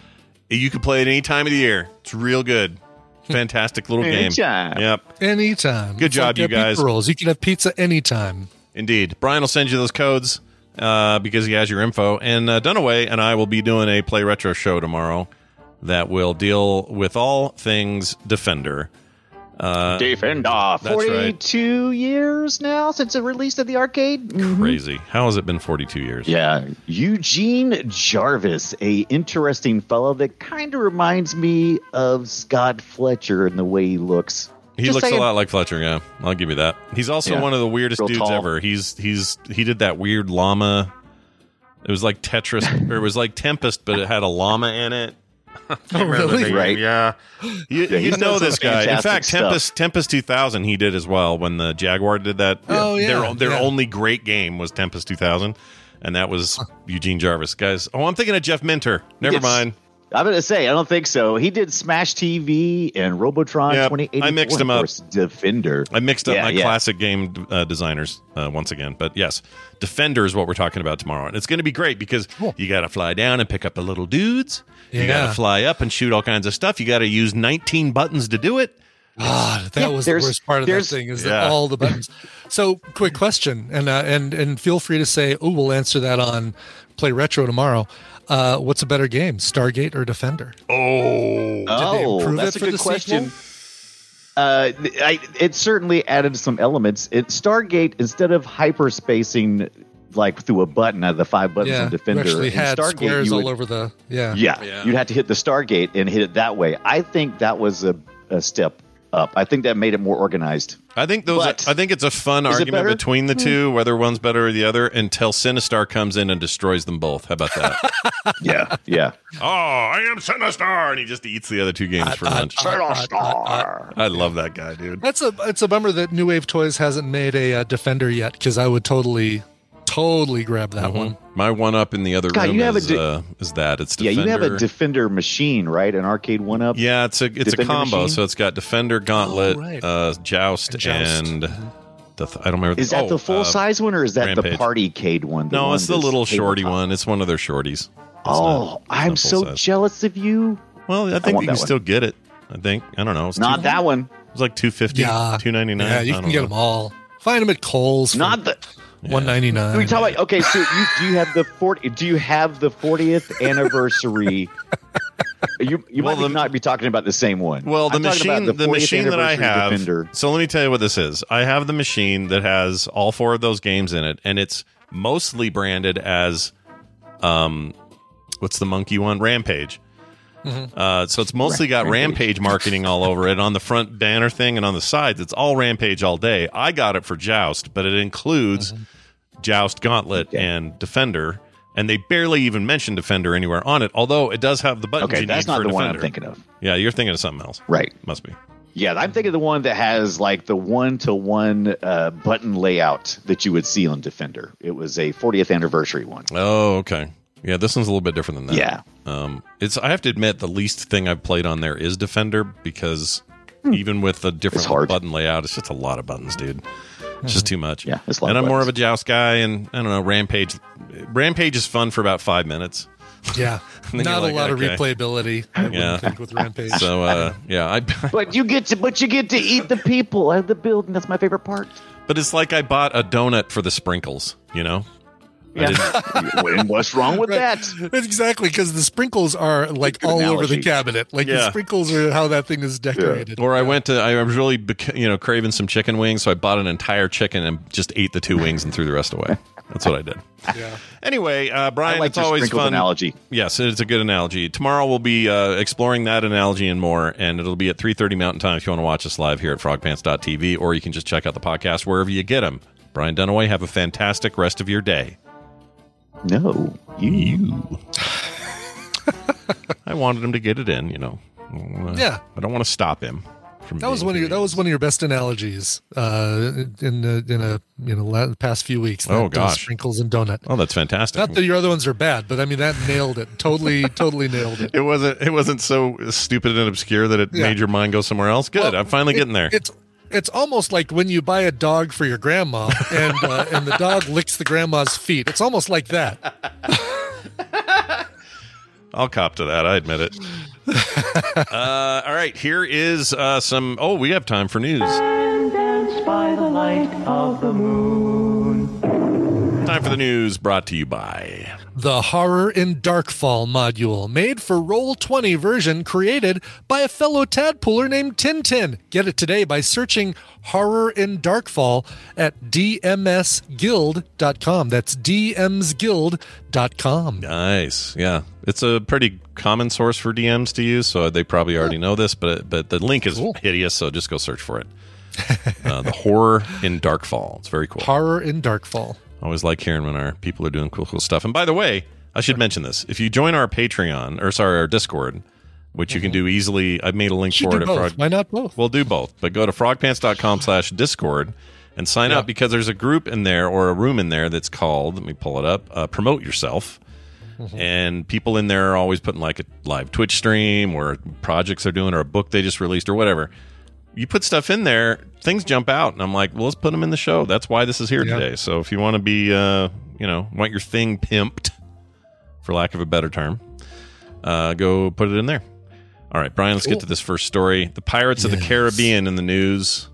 You can play it any time of the year. It's real good. Fantastic little game. Anytime. Yep. Anytime. Good It's job, like you that pizza guys. rolls. You can have pizza anytime. Indeed. Brian will send you those codes uh, because he has your info. And uh, Dunaway and I will be doing a Play Retro show tomorrow that will deal with all things Defender. Uh, Defender. That's forty-two years now since it released at the arcade. Mhm. Crazy. How has it been forty-two years? Yeah, Eugene Jarvis, a interesting fellow that kind of reminds me of Scott Fletcher in the way he looks. He Just looks saying. a lot like Fletcher, yeah. I'll give you that. He's also Yeah. one of the weirdest Real dudes tall. ever. He's he's he did that weird llama. It was like Tetris, or it was like Tempest, but it had a llama in it. Oh, really? Right. Yeah. You, Yeah, you he's know done some this guy. In fantastic fact, stuff. Tempest Tempest two thousand he did as well when the Jaguar did that. Oh, yeah, Their, their yeah. only great game was Tempest two thousand, and that was Eugene Jarvis. Guys, oh, I'm thinking of Jeff Minter. Never Yes. mind. I'm going to say, I don't think so. He did Smash T V and Robotron Yep, twenty eighty-four. I mixed him of up. course, Defender. I mixed up Yeah, my yeah. classic game uh, designers uh, once again. But yes, Defender is what we're talking about tomorrow. And it's going to be great because you got to fly down and pick up the little dudes. You Yeah. got to fly up and shoot all kinds of stuff. You got to use nineteen buttons to do it. Ah, that Yeah, was the there's- worst part of that there's- thing is Yeah. that all the buttons. So, quick question, and uh, and and feel free to say, "Oh, we'll answer that on Play Retro tomorrow." Uh, what's a better game, Stargate or Defender? Oh. Oh, improve that's it a for good the question. Uh, I, it certainly added some elements. It Stargate, instead of hyperspacing like through a button out of the five buttons Yeah, on Defender, we actually in had Stargate, squares you all would- over the yeah. Yeah, Yeah. you'd have to hit the Stargate and hit it that way. I think that was a, a step up. I think that made it more organized. I think those. But- I think it's a fun Is it argument better? between the two, whether one's better or the other, until Sinistar comes in and destroys them both. How about that? Yeah, yeah. Oh, I am Sinistar, and he just eats the other two games for lunch. I love that guy, dude. That's a it's a bummer that New Wave Toys hasn't made a uh, Defender yet, because I would totally totally grab that Mm-hmm. one. My one up in the other God, room you have a is, di- uh, is that it's Yeah, Defender. you have a Defender machine, right? An arcade one up. Yeah, it's a it's Defender a combo. machine? So it's got Defender, Gauntlet, Oh, right. uh, Joust, And Joust. and the th- I don't remember. Is that oh, the full uh, size one, or is that Rampage. the party-cade one? No, one it's the that's little shorty tabletop? one. It's one of their shorties. It's Oh, not- it's I'm not so full-size. jealous of you. Well, I think want you can that one. still get it. I think I don't know. It's Not two, that one. It was like two fifty, Yeah, two ninety nine. Yeah, you can get them all. Find them at Kohl's. For Not the. one ninety nine. We talk about okay. So you do you have the forty? Do you have the fortieth anniversary? You you Well, might the- not be talking about the same one. Well, the I'm talking about machine, the, fortieth machine that I anniversary have. Defender. So let me tell you what this is. I have the machine that has all four of those games in it, and it's mostly branded as, um, what's the monkey one? Rampage. Uh, so it's mostly got Rampage marketing all over it on the front banner thing, and on the sides, it's all Rampage all day. I got it for Joust, but it includes Joust, Gauntlet, Okay. and Defender, and they barely even mention Defender anywhere on it. Although it does have the buttons Okay, you that's need not for the one I'm Defender. thinking of. Yeah, you're thinking of something else. Right. Must be. Yeah, I'm thinking of the one that has like the one to one uh, button layout that you would see on Defender. It was a fortieth anniversary one. Oh, okay. Yeah, this one's a little bit different than that. Yeah. Um, it's. I have to admit, the least thing I've played on there is Defender because even with the different It's hard. button layout, it's just a lot of buttons, dude. It's just too much. Yeah, it's a lot and of I'm more of a buttons. Joust guy, and I don't know. Rampage, Rampage is fun for about five minutes. Yeah, then not you're a like, lot okay. of replayability. I Yeah. wouldn't think with Rampage. So uh, yeah, I. But you get to, but you get to eat the people out of the building. That's my favorite part. But it's like I bought a donut for the sprinkles. You know. I Yeah. And what's wrong with Right. that? That's exactly, because the sprinkles are like Good all over analogy. the cabinet. Like Yeah. the sprinkles are how that thing is decorated. Or I went to, I was really, bec- you know, craving some chicken wings, so I bought an entire chicken and just ate the two wings and threw the rest away. That's what I did. Yeah. Anyway, uh, Brian, I like it's your always sprinkled fun. analogy. Yes, it's a good analogy. Tomorrow we'll be uh, exploring that analogy and more, and it'll be at three thirty Mountain Time if you want to watch us live here at frog pants dot t v, or you can just check out the podcast wherever you get them. Brian Dunaway, have a fantastic rest of your day. No, you. You. I wanted him to get it in, you know. Uh, Yeah. I don't want to stop him from That was being one of your who that he was is. one of your best analogies uh, in the in a you know la- past few weeks. Oh, that, uh, gosh. sprinkles and donut. Oh, that's fantastic. Not that your other ones are bad, but I mean that nailed it. Totally, totally nailed it. It wasn't. It wasn't so stupid and obscure that it Yeah. made your mind go somewhere else. Good. Well, I'm finally it- getting there. It's it's almost like when you buy a dog for your grandma and uh, and the dog licks the grandma's feet. It's almost like that. I'll cop to that. I admit it. uh, all right, here is uh, some. Oh, we have time for news. And dance by the light of the moon. Time for the news, brought to you by the Horror in Darkfall module, made for Roll twenty version, created by a fellow tadpooler named Tintin. Get it today by searching Horror in Darkfall at d m s guild dot com. That's d m s guild dot com. Nice. Yeah. It's a pretty common source for D Ms to use, so they probably already know this, but but the link is cool. Hideous, so just go search for it. Uh, the Horror in Darkfall. It's very cool. Horror in Darkfall. Always like hearing when our people are doing cool, cool stuff. And by the way, I should mention this. If you join our Patreon, or sorry, our Discord, which mm-hmm. you can do easily, I've made a link you for it at both. Frog. Why not both? We'll do both. But go to frogpants.com slash Discord and sign yeah. up, because there's a group in there or a room in there that's called, let me pull it up, uh, Promote Yourself. Mm-hmm. And people in there are always putting like a live Twitch stream or projects they're doing or a book they just released or whatever. You put stuff in there, things jump out, and I'm like, well, let's put them in the show. That's why this is here yeah. today. So if you want to be, uh, you know, want your thing pimped, for lack of a better term, uh, go put it in there. All right, Brian, let's cool. get to this first story. The Pirates yes. of the Caribbean in the news.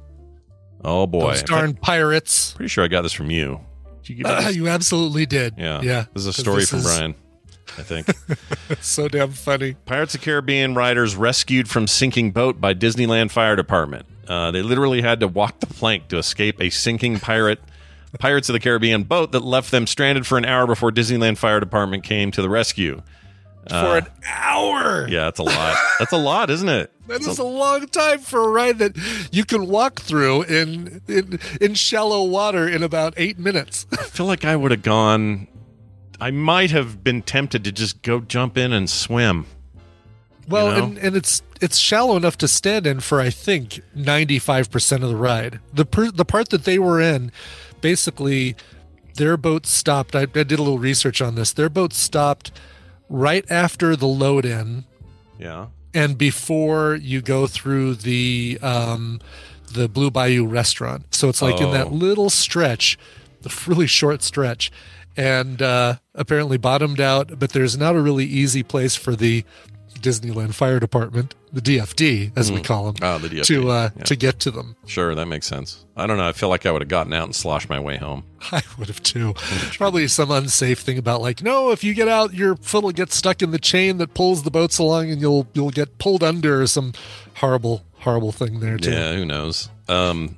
Oh, boy. Those darn pirates. Pretty sure I got this from you. Did you, give uh, you absolutely did. Yeah. yeah. This is a story from is... Brian, I think. So damn funny. Pirates of the Caribbean riders rescued from sinking boat by Disneyland Fire Department. Uh, they literally had to walk the plank to escape a sinking pirate Pirates of the Caribbean boat that left them stranded for an hour before Disneyland Fire Department came to the rescue. Uh, for an hour? Yeah, that's a lot. That's a lot, isn't it? That that's is a, a long time for a ride that you can walk through in in, in shallow water in about eight minutes. I feel like I would have gone... I might have been tempted to just go jump in and swim. Well, you know? and, and it's it's shallow enough to stand in for, I think, ninety-five percent of the ride. The per, the part that they were in, basically, their boat stopped. I, I did a little research on this. Their boat stopped right after the load-in. Yeah. And before you go through the um, the Blue Bayou restaurant. So it's like oh. in that little stretch, the really short stretch. And uh, apparently bottomed out, but there's not a really easy place for the Disneyland Fire Department, the D F D, as mm. we call them, oh, the D F D. to uh, yeah. to get to them. Sure, that makes sense. I don't know. I feel like I would have gotten out and sloshed my way home. I would have too. Probably some unsafe thing about like, no, if you get out, your foot will get stuck in the chain that pulls the boats along, and you'll you'll get pulled under, or some horrible horrible thing there too. Yeah, who knows? Um,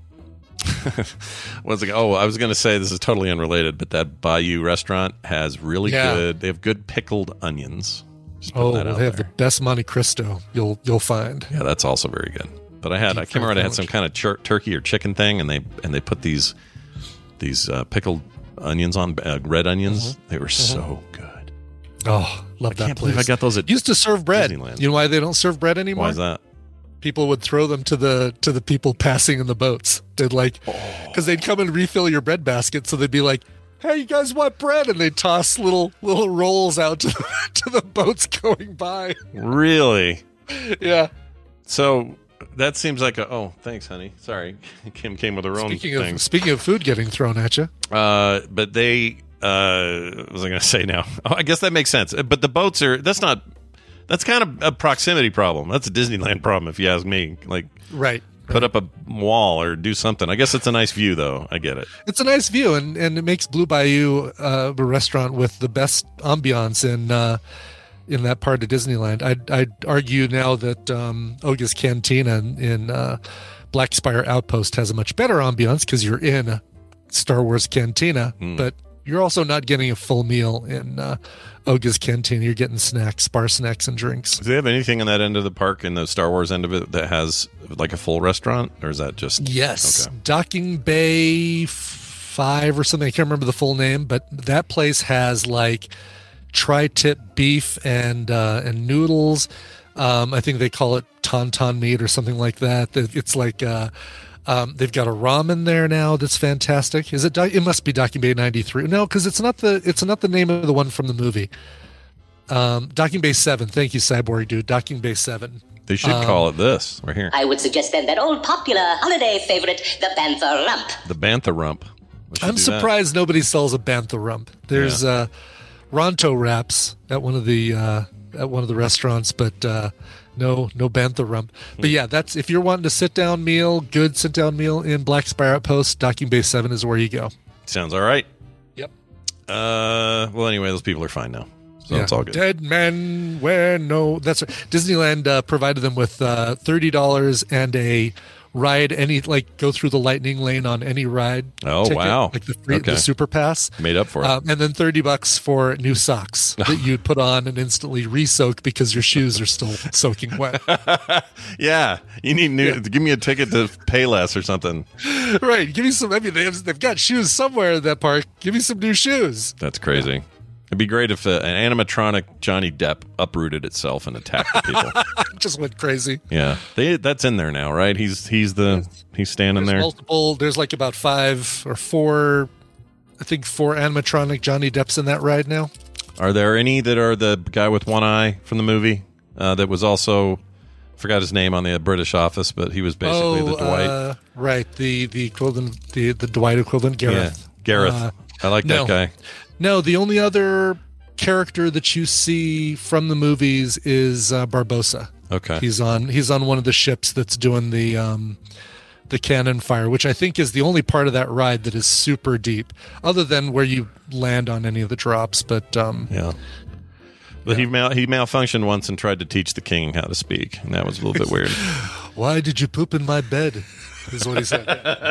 What's it? Oh, I was going to say this is totally unrelated, but that Bayou restaurant has really yeah. good. They have good pickled onions. Oh, they have there. the best Monte Cristo you'll you'll find. Yeah, that's also very good. But I had Deep I can't remember. I had some kind of chur- turkey or chicken thing, and they and they put these these uh, pickled onions on uh, red onions. Mm-hmm. They were mm-hmm. so good. Oh, love I that can't place. Believe I got those at used to serve bread. Disneyland. You know why they don't serve bread anymore? Why is that? People would throw them to the to the people passing in the boats. They'd like, because oh. they'd come and refill your bread basket. So they'd be like, "Hey, you guys want bread?" And they'd toss little little rolls out to the, to the boats going by. Really? Yeah. So that seems like a. Oh, thanks, honey. Sorry, Kim came with her own speaking thing. Of, speaking of food getting thrown at you, uh, but they. Uh, what was I going to say now? Oh, I guess that makes sense. But the boats are. That's not. That's kind of a proximity problem. That's a Disneyland problem, if you ask me. Like, right. Put right. up a wall or do something. I guess it's a nice view, though. I get it. It's a nice view, and, and it makes Blue Bayou uh, a restaurant with the best ambiance in uh, in that part of Disneyland. I'd, I'd argue now that um, Oga's Cantina in, in uh, Black Spire Outpost has a much better ambiance because you're in a Star Wars Cantina, mm. but you're also not getting a full meal in uh, Oga's Cantina. You're getting snacks, bar snacks, and drinks. Do they have anything on that end of the park, in the Star Wars end of it, that has like a full restaurant, or is that just yes? Okay. Docking Bay Five or something. I can't remember the full name, but that place has like tri-tip beef and uh, and noodles. Um, I think they call it tauntaun meat or something like that. It's like. Uh, Um, they've got a ramen there now that's fantastic. Is it? It must be Docking Bay ninety-three. No, because it's not the it's not the name of the one from the movie. Um, Docking Bay seven. Thank you, Cyborg Dude. Docking Bay seven. They should um, call it this. Right here. I would suggest then that old popular holiday favorite, the Bantha Rump. The Bantha Rump. I'm surprised that. nobody sells a Bantha Rump. There's yeah. uh, Ronto wraps at one of the uh, at one of the restaurants, but uh, no no bantha rum. But yeah, that's if you're wanting to sit down meal, good sit down meal in Black Spire Outpost, Docking Bay seven is where you go. Sounds all right. Yep. Uh, well, anyway, those people are fine now, so yeah. it's all good. Dead men wear no. That's right. Disneyland uh, provided them with uh, thirty dollars and a ride any like go through the lightning lane on any ride. Oh ticket, wow! Like the free, okay. the super pass made up for it, um, and then thirty bucks for new socks that you'd put on and instantly re-soak because your shoes are still soaking wet. Yeah, you need new. Yeah. Give me a ticket to Payless or something. Right, give me some. I mean, they've, they've got shoes somewhere in that park. Give me some new shoes. That's crazy. Yeah. It'd be great if uh, an animatronic Johnny Depp uprooted itself and attacked the people. Just went crazy. Yeah, they, that's in there now, right? He's he's the he's standing there's there. Multiple. There's like about five or four. I think four animatronic Johnny Depps in that ride now. Are there any that are the guy with one eye from the movie uh, that was also? Forgot his name on the British Office, but he was basically oh, the Dwight. Uh, right, the the equivalent, the the Dwight equivalent, Gareth. Yeah, Gareth. Uh, I like no. that guy. No, the only other character that you see from the movies is uh, Barbossa. Okay, he's on he's on one of the ships that's doing the um, the cannon fire, which I think is the only part of that ride that is super deep, other than where you land on any of the drops. But um, yeah. But yeah. he mal- he malfunctioned once and tried to teach the king how to speak, and that was a little bit weird. Why did you poop in my bed? Is what he said.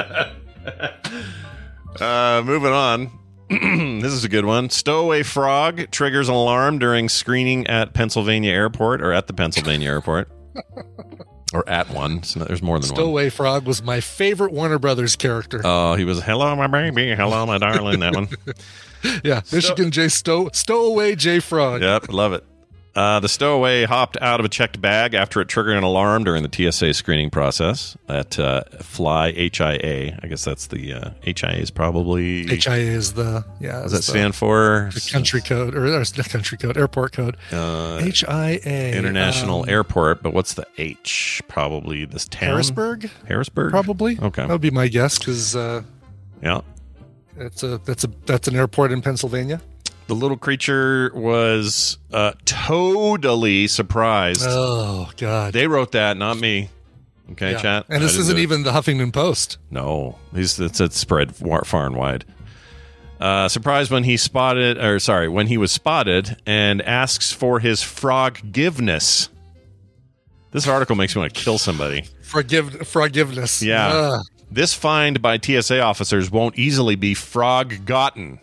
uh, moving on. This is a good one. Stowaway frog triggers an alarm during screening at Pennsylvania Airport, or at the Pennsylvania Airport. Or at one. So there's more than Stowaway one. Stowaway Frog was my favorite Warner Brothers character. Oh, he was, hello, my baby. Hello, my darling. That one. Yeah. Michigan J. Stow, Stowaway J. Frog. Yep. Love it. Uh, the stowaway hopped out of a checked bag after it triggered an alarm during the T S A screening process at uh, Fly H I A. I guess that's the uh, H I A is probably H I A is the yeah. What does that stand for? The country code or, or the country code, airport code. Uh, H I A International um, Airport, but what's the H? Probably this town. Harrisburg. Harrisburg, probably. Okay, that would be my guess because uh, yeah, that's a that's a that's an airport in Pennsylvania. The little creature was uh, totally surprised. Oh, God. They wrote that, not me. Okay, yeah. chat? And this isn't even the Huffington Post. No. He's, it's, it's spread far and wide. Uh, surprised when he spotted, or sorry, when he was spotted and asks for his frog-giveness. This article makes me want to kill somebody. Forgive, forgiveness. Yeah. Uh. This find by T S A officers won't easily be frog-gotten.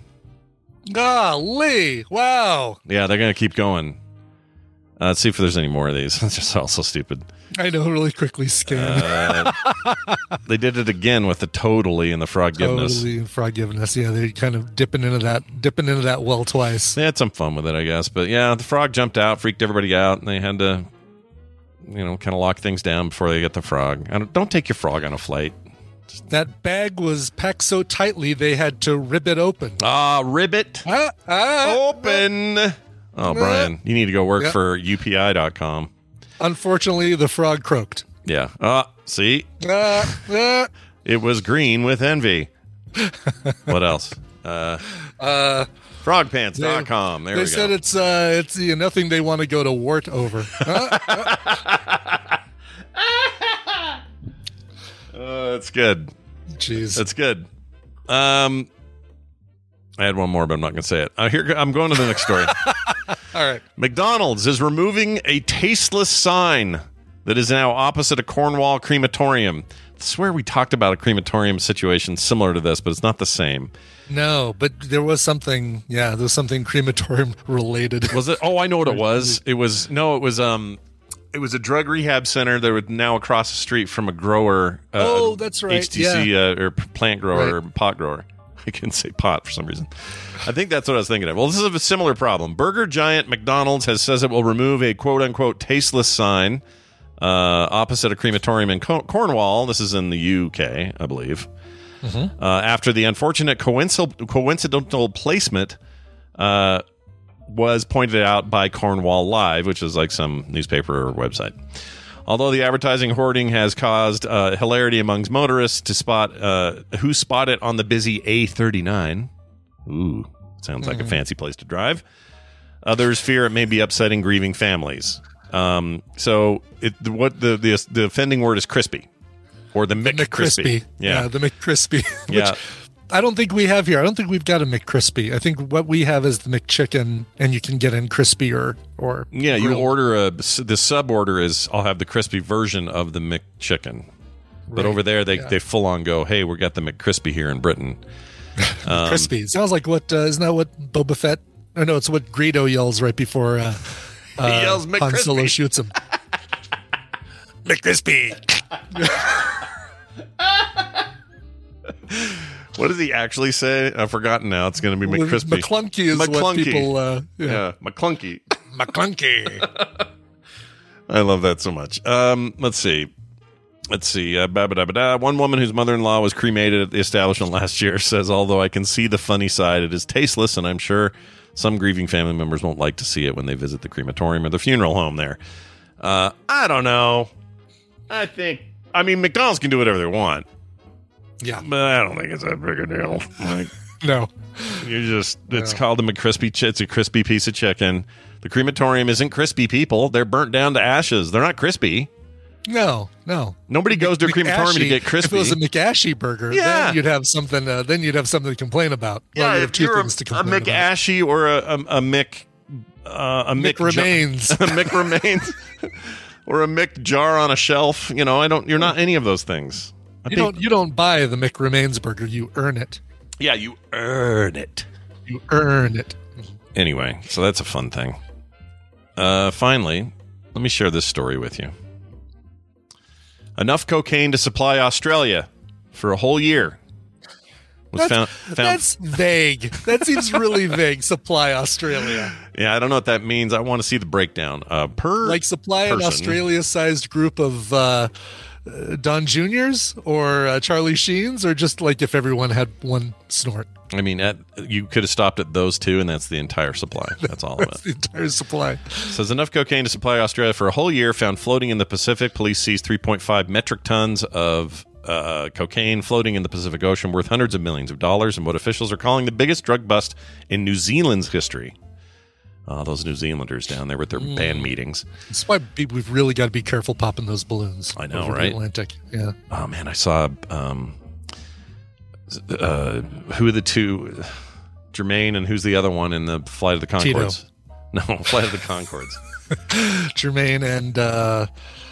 Golly! Wow! Yeah, they're going to keep going. Uh, let's see if there's any more of these. It's just all so stupid. I know, really quickly scan. Uh, they did it again with the totally and the frog-giveness. Totally frog-giveness. Yeah, they're kind of dipping into that, dipping into that well twice. They had some fun with it, I guess. But yeah, the frog jumped out, freaked everybody out, and they had to, you know, kind of lock things down before they get the frog. I don't, don't take your frog on a flight. That bag was packed so tightly they had to rip it open. Ah, ribbit. Ah, ah, open. Ah. Oh, Brian, you need to go work yep. for U P I dot com. Unfortunately, the frog croaked. Yeah. Ah, uh, see? Uh, uh. It was green with envy. What else? Uh, uh, frog pants dot com. There they we go. They said it's, uh, it's you know, nothing they want to go to Wart over. uh, uh. Uh, that's good. Jeez. That's good. Um, I had one more, but I'm not going to say it. Uh, here, I'm going to the next story. All right. McDonald's is removing a tasteless sign that is now opposite a Cornwall crematorium. I swear we talked about a crematorium situation similar to this, but it's not the same. No, but there was something, yeah, there was something crematorium related. Was it? Oh, I know what it was. It was, no, it was, um, it was a drug rehab center that was now across the street from a grower. Uh, oh, that's right. H T C yeah. uh, or plant grower right. or pot grower. I couldn't say pot for some reason. I think that's what I was thinking of. Well, this is a similar problem. Burger giant McDonald's has says it will remove a quote-unquote tasteless sign uh, opposite a crematorium in Co- Cornwall. This is in the U K, I believe. Mm-hmm. Uh, after the unfortunate coincid- coincidental placement uh, was pointed out by Cornwall Live, which is like some newspaper or website. Although the advertising hoarding has caused uh, hilarity amongst motorists to spot uh, who spot it on the busy A thirty-nine. Ooh, sounds like mm. a fancy place to drive. Others fear it may be upsetting grieving families. Um, so it, what the, the the offending word is crispy, or the, the McCrispy. McCrispy. Yeah. yeah, the McCrispy. Which Yeah. I don't think we have here. I don't think we've got a McCrispy. I think what we have is the McChicken, and you can get in crispy or or Yeah, you grilled. order a the sub order is I'll have the crispy version of the McChicken, but Right, over there they yeah. they full on go, hey, we got the McCrispy here in Britain. Um, Crispy. Sounds like what uh, isn't that what Boba Fett? Or no, it's what Greedo yells right before uh, uh, He yells Han Solo McCrispy. shoots him. McCrispy. What does he actually say? I've forgotten now. It's going to be Well, McCrispy. McClunky is what McClunky. people, uh, yeah. yeah, McClunky. McClunky. I love that so much. Um, let's see. Let's see. Uh, ba-ba-da-ba-da. One woman whose mother-in-law was cremated at the establishment last year says, although I can see the funny side, it is tasteless, and I'm sure some grieving family members won't like to see it when they visit the crematorium or the funeral home there. Uh, I don't know. I think, I mean, McDonald's can do whatever they want. Yeah. But I don't think it's that big a deal. Like, No. you just, it's No. called a McCrispy. Ch- it's a crispy piece of chicken. The crematorium isn't crispy, people. They're burnt down to ashes. They're not crispy. No, no. Nobody goes to a crematorium to McAshee- get crispy. If it was a McAshee burger, Yeah. then you'd have something. Uh, then you'd have something to complain about. Well, Yeah, you'd have if two you're a, things to a complain about. McAshee or a, a, a Mick, uh, a Mick, Mick remains. a Mick remains, or a Mick jar on a shelf. You know, I don't. You're not any of those things. I You think- don't. You don't buy the McRemains burger. You earn it. Yeah, you earn it. You earn it. Anyway, so that's a fun thing. Uh, finally, let me share this story with you. Enough cocaine to supply Australia for a whole year. Was That's, found, found, that's vague. That seems really vague. Supply Australia. yeah, I don't know what that means. I want to see the breakdown. Uh, per Like supply an person. Australia-sized group of uh, uh, Don Juniors or uh, Charlie Sheens, or just like if everyone had one snort. I mean, at, you could have stopped at those two, and that's the entire supply. That's all of That's it. the entire supply. Says enough cocaine to supply Australia for a whole year. Found floating in the Pacific. Police seized three point five metric tons of uh, cocaine floating in the Pacific Ocean, worth hundreds of millions of dollars, and what officials are calling the biggest drug bust in New Zealand's history. Oh, those New Zealanders down there with their Mm. band meetings. That's why we- we've really got to be careful popping those balloons. I know, over the right? Atlantic. Yeah. Oh man, I saw um, uh, who are the two? Jermaine and who's the other one in the Flight of the Conchords? No, Flight of the Conchords. Jermaine and uh,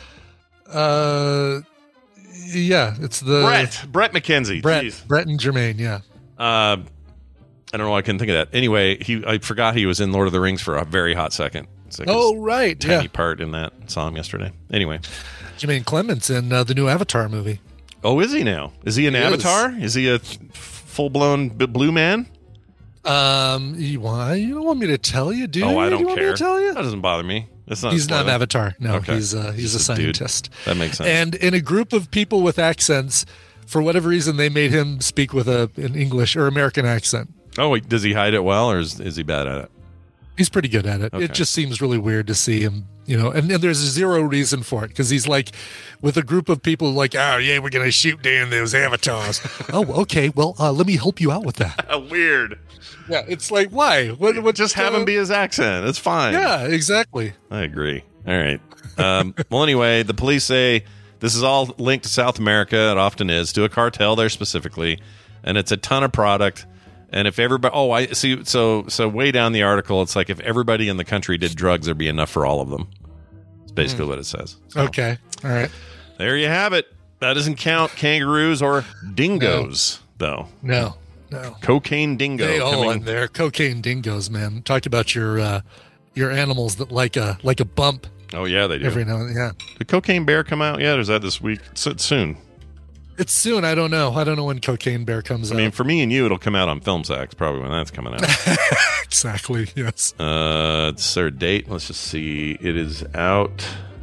uh, yeah, it's the Brett, Brett McKenzie. Brett, Jeez. Brett and Jermaine. Yeah. Uh, I don't know why I couldn't think of that. Anyway, he I forgot he was in Lord of the Rings for a very hot second. It's like Oh his right, tiny yeah. part in that. Saw him yesterday. Anyway, Jermaine Clements in uh, the new Avatar movie. oh, is he now? Is he an He Avatar? Is, he a full blown b- blue man? Um, you want you don't want me to tell you, do you? Oh, I Do don't you want me care. to tell you? That doesn't bother me. That's not. He's not an spoiler. Avatar. No, Okay. he's uh, he's a Just a dude. scientist. That makes sense. And in a group of people with accents, for whatever reason, they made him speak with a an English or American accent. Oh, wait, does he hide it well, or is, is he bad at it? He's pretty good at it. Okay. It just seems really weird to see him, you know, and, and there's zero reason for it because he's like with a group of people like, oh, yeah, we're going to shoot down those avatars. Oh, okay. Well, uh, let me help you out with that. Weird. Yeah. It's like, why? What, what Just have uh, him be his accent. It's fine. Yeah, exactly. I agree. All right. Um, well, anyway, the police say this is all linked to South America. It often is, to a cartel there specifically, and it's a ton of product. And if everybody, oh, I see. So, so way down the article, it's like if everybody in the country did drugs, there'd be enough for all of them. It's basically Mm. what it says. So, Okay. All right. there you have it. That doesn't count kangaroos or dingoes, though. No, no. Cocaine dingo. They all coming- in there. Cocaine dingoes, man. Talk about your uh, your animals that like a like a bump Oh yeah, they do. every now and then. Yeah. Did Cocaine Bear come out yet? Or is that this week? It's it's soon. It's soon. I don't know. I don't know when Cocaine Bear comes I out. mean, for me and you, it'll come out on Film Sacks probably when that's coming out. Exactly. Yes. uh, it's their date. Let's just see. It is out.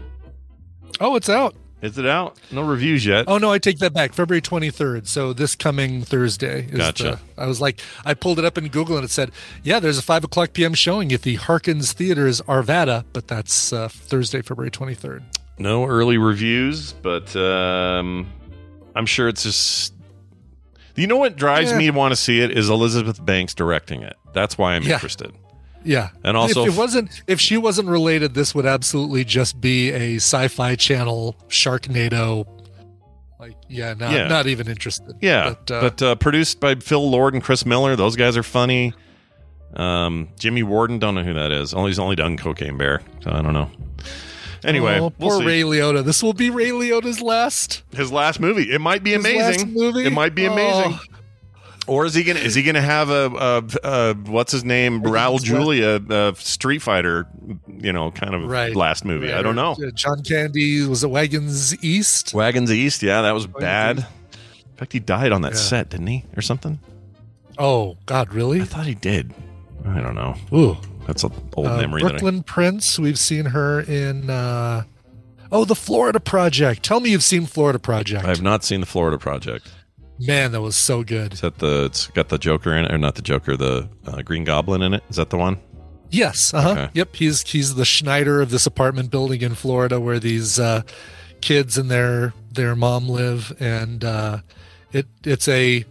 Oh, it's out. Is it out? No reviews yet. Oh no, I take that back. February twenty-third. So this coming Thursday. Is Gotcha. The, I was like, I pulled it up in Google and it said, yeah, there's a five o'clock p m showing at the Harkins Theaters Arvada, but that's uh, Thursday, February twenty-third. No early reviews, but um, I'm sure it's just. You know what drives Yeah. me to want to see it is Elizabeth Banks directing it. That's why I'm Yeah. interested. Yeah. And also, if it wasn't, if she wasn't related, this would absolutely just be a Sci-Fi Channel Sharknado. Like, yeah, not, Yeah. not even interested. yeah, But, uh, but uh, produced by Phil Lord and Chris Miller. Those guys are funny. Um, Jimmy Warden, don't know who that is. Only he's only done Cocaine Bear, so I don't know. Anyway, oh, we'll poor see. Ray Liotta. This will be Ray Liotta's last. His last movie. It might be His amazing. last movie? It might be amazing. Oh. Or is he gonna? Is he gonna have a, a, a what's his name? Raul Julia, uh, Street Fighter, you know, kind of Right. last movie. Right. I don't know. Uh, John Candy, was it Wagons East? Wagons East, yeah, that was bad. East. In fact, he died on that Yeah. set, didn't he, or something? Oh God, really? I thought he did. I don't know. Ooh, That's an old uh, memory. That I, Brooklyn Prince. We've seen her in. Uh, oh, the Florida Project. Tell me you've seen Florida Project. I have not seen the Florida Project. Man, that was so good. Is that the? It's got the Joker in it, or not the Joker? The uh, Green Goblin in it. Is that the one? Yes. Uh huh. Okay. Yep. He's he's the Schneider of this apartment building in Florida where these uh, kids and their their mom live, and uh, it it's a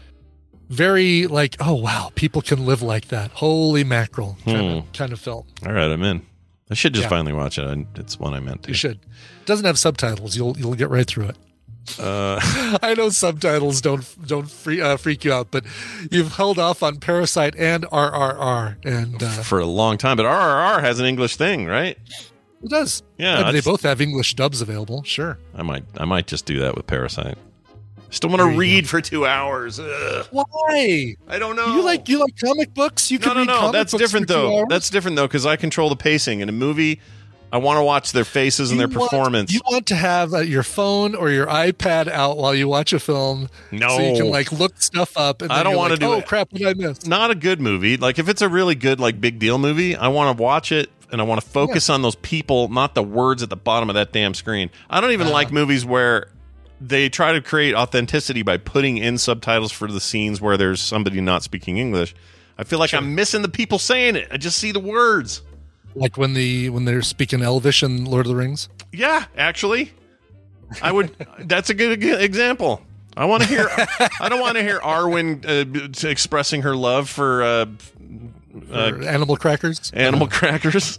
very like, oh wow, people can live like that. Holy mackerel, kind Hmm. of kind of film. All right, I'm in. I should just Yeah. finally watch it. I- It's one I meant to. You should. It doesn't have subtitles. You'll you'll get right through it. Uh, I know subtitles don't don't free, uh, freak you out, but you've held off on Parasite and R R R, and uh, for a long time, but R R R has an English thing, right? it does. Yeah, I mean, I they just- both have English dubs available. Sure. I might, I might just do that with Parasite. Still want to There you read for two hours. Ugh. Why? I don't know. You like you like comic books? You No, can no, read no. comic That's books different for two though. hours? That's different though because I control the pacing. In a movie, I want to watch their faces and You their want- performance. you want to have uh, your phone or your iPad out while you watch a film, No. so you can like look stuff up. And I then don't you're wanna like, do oh, it. crap! What did I miss? Not a good movie. Like if it's a really good, like big deal movie, I want to watch it and I want to focus on those people, not the words at the bottom of that damn screen. I don't even Uh-huh. like movies where they try to create authenticity by putting in subtitles for the scenes where there's somebody not speaking English. I feel like I'm missing the people saying it. I just see the words. Like when the when they're speaking Elvish in Lord of the Rings. Yeah, actually, I would. That's a good e- example. I want to hear. I don't want to hear Arwen uh, expressing her love for, uh, uh, Or animal crackers. animal crackers.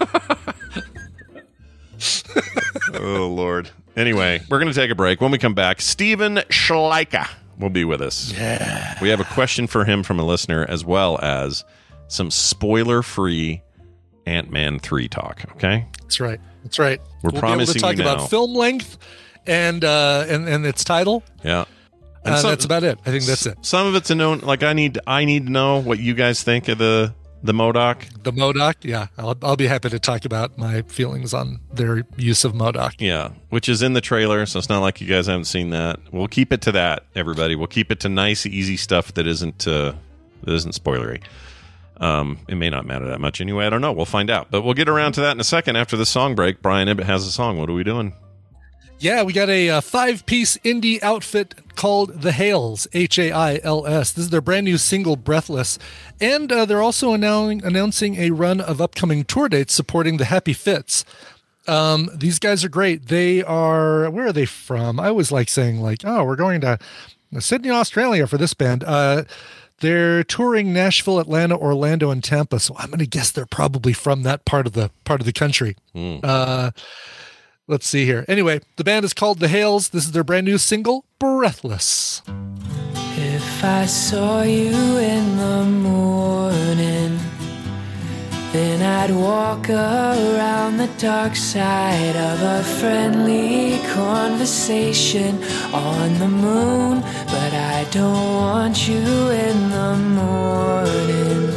Oh Lord. Anyway, we're going to take a break. When we come back, Steven Schleicher will be with us. Yeah. We have a question for him from a listener, as well as some spoiler-free Ant-Man three talk. Okay. That's right. That's right. We're we'll promising be able to talk you now. about film length and uh, and and its title. Yeah. And some- that's about it. I think that's it. Some of it's a known. Like I need. I need to know what you guys think of the the MODOK. The MODOK, yeah. I'll, I'll be happy to talk about my feelings on their use of MODOK. Yeah, which is in the trailer, so it's not like you guys haven't seen that. We'll keep it to that, everybody. We'll keep it to nice, easy stuff that isn't uh, that isn't spoilery. Um, it may not matter that much anyway. I don't know. We'll find out. But we'll get around to that in a second after the song break. Brian Ibbett has a song. What are we doing? Yeah, we got a, uh five-piece indie outfit called The Hales, H A I L S. This is their brand new single, Breathless. And uh, they're also announcing, announcing a run of upcoming tour dates supporting the Happy Fits. Um, these guys are great. They are, where are they from? I always like saying like, oh, we're going to Sydney, Australia for this band. Uh, they're touring Nashville, Atlanta, Orlando, and Tampa. So I'm going to guess they're probably from that part of the part of the country. Mm. Uh, let's see here. Anyway, the band is called The Hales. This is their brand new single, Breathless. If I saw you in the morning, then I'd walk around the dark side of a friendly conversation on the moon. But I don't want you in the morning.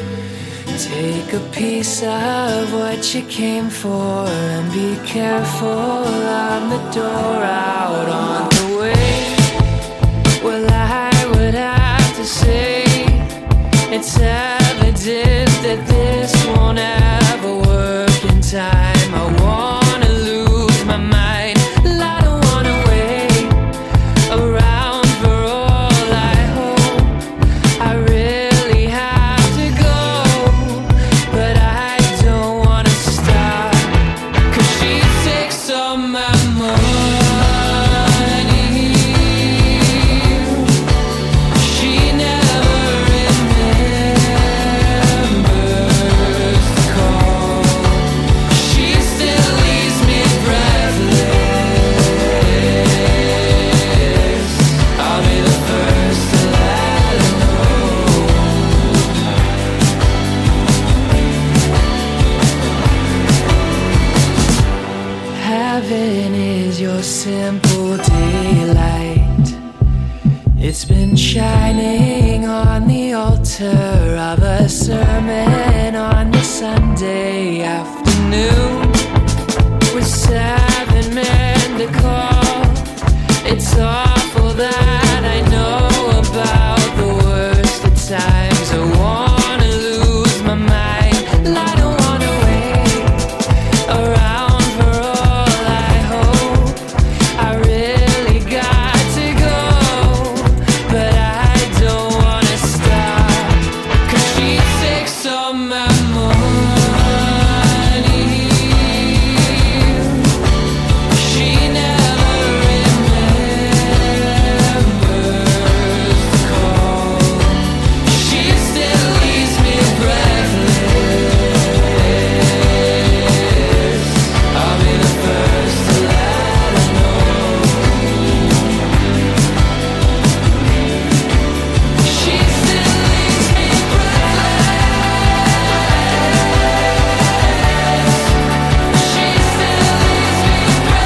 Take a piece of what you came for and be careful on the door out on the way. Well, I would have to say it's evident that this won't ever work in time. I wanna lose my mind. I don't wanna wait around for all I hope. I really have to go, but I don't wanna stop, 'cause she takes all my money. simple daylight. It's been shining on the altar of a sermon on a Sunday afternoon with seven men to call. It's awful that I know about the worst of times. I wanna lose my mind, and I don't wanna wait around for all I hope. I really got to go, but I don't wanna stop, 'cause she takes all my money. She never remembers to call. She still leaves me breathless. I'll be the first to let her know. She still leaves me breathless. She still leaves me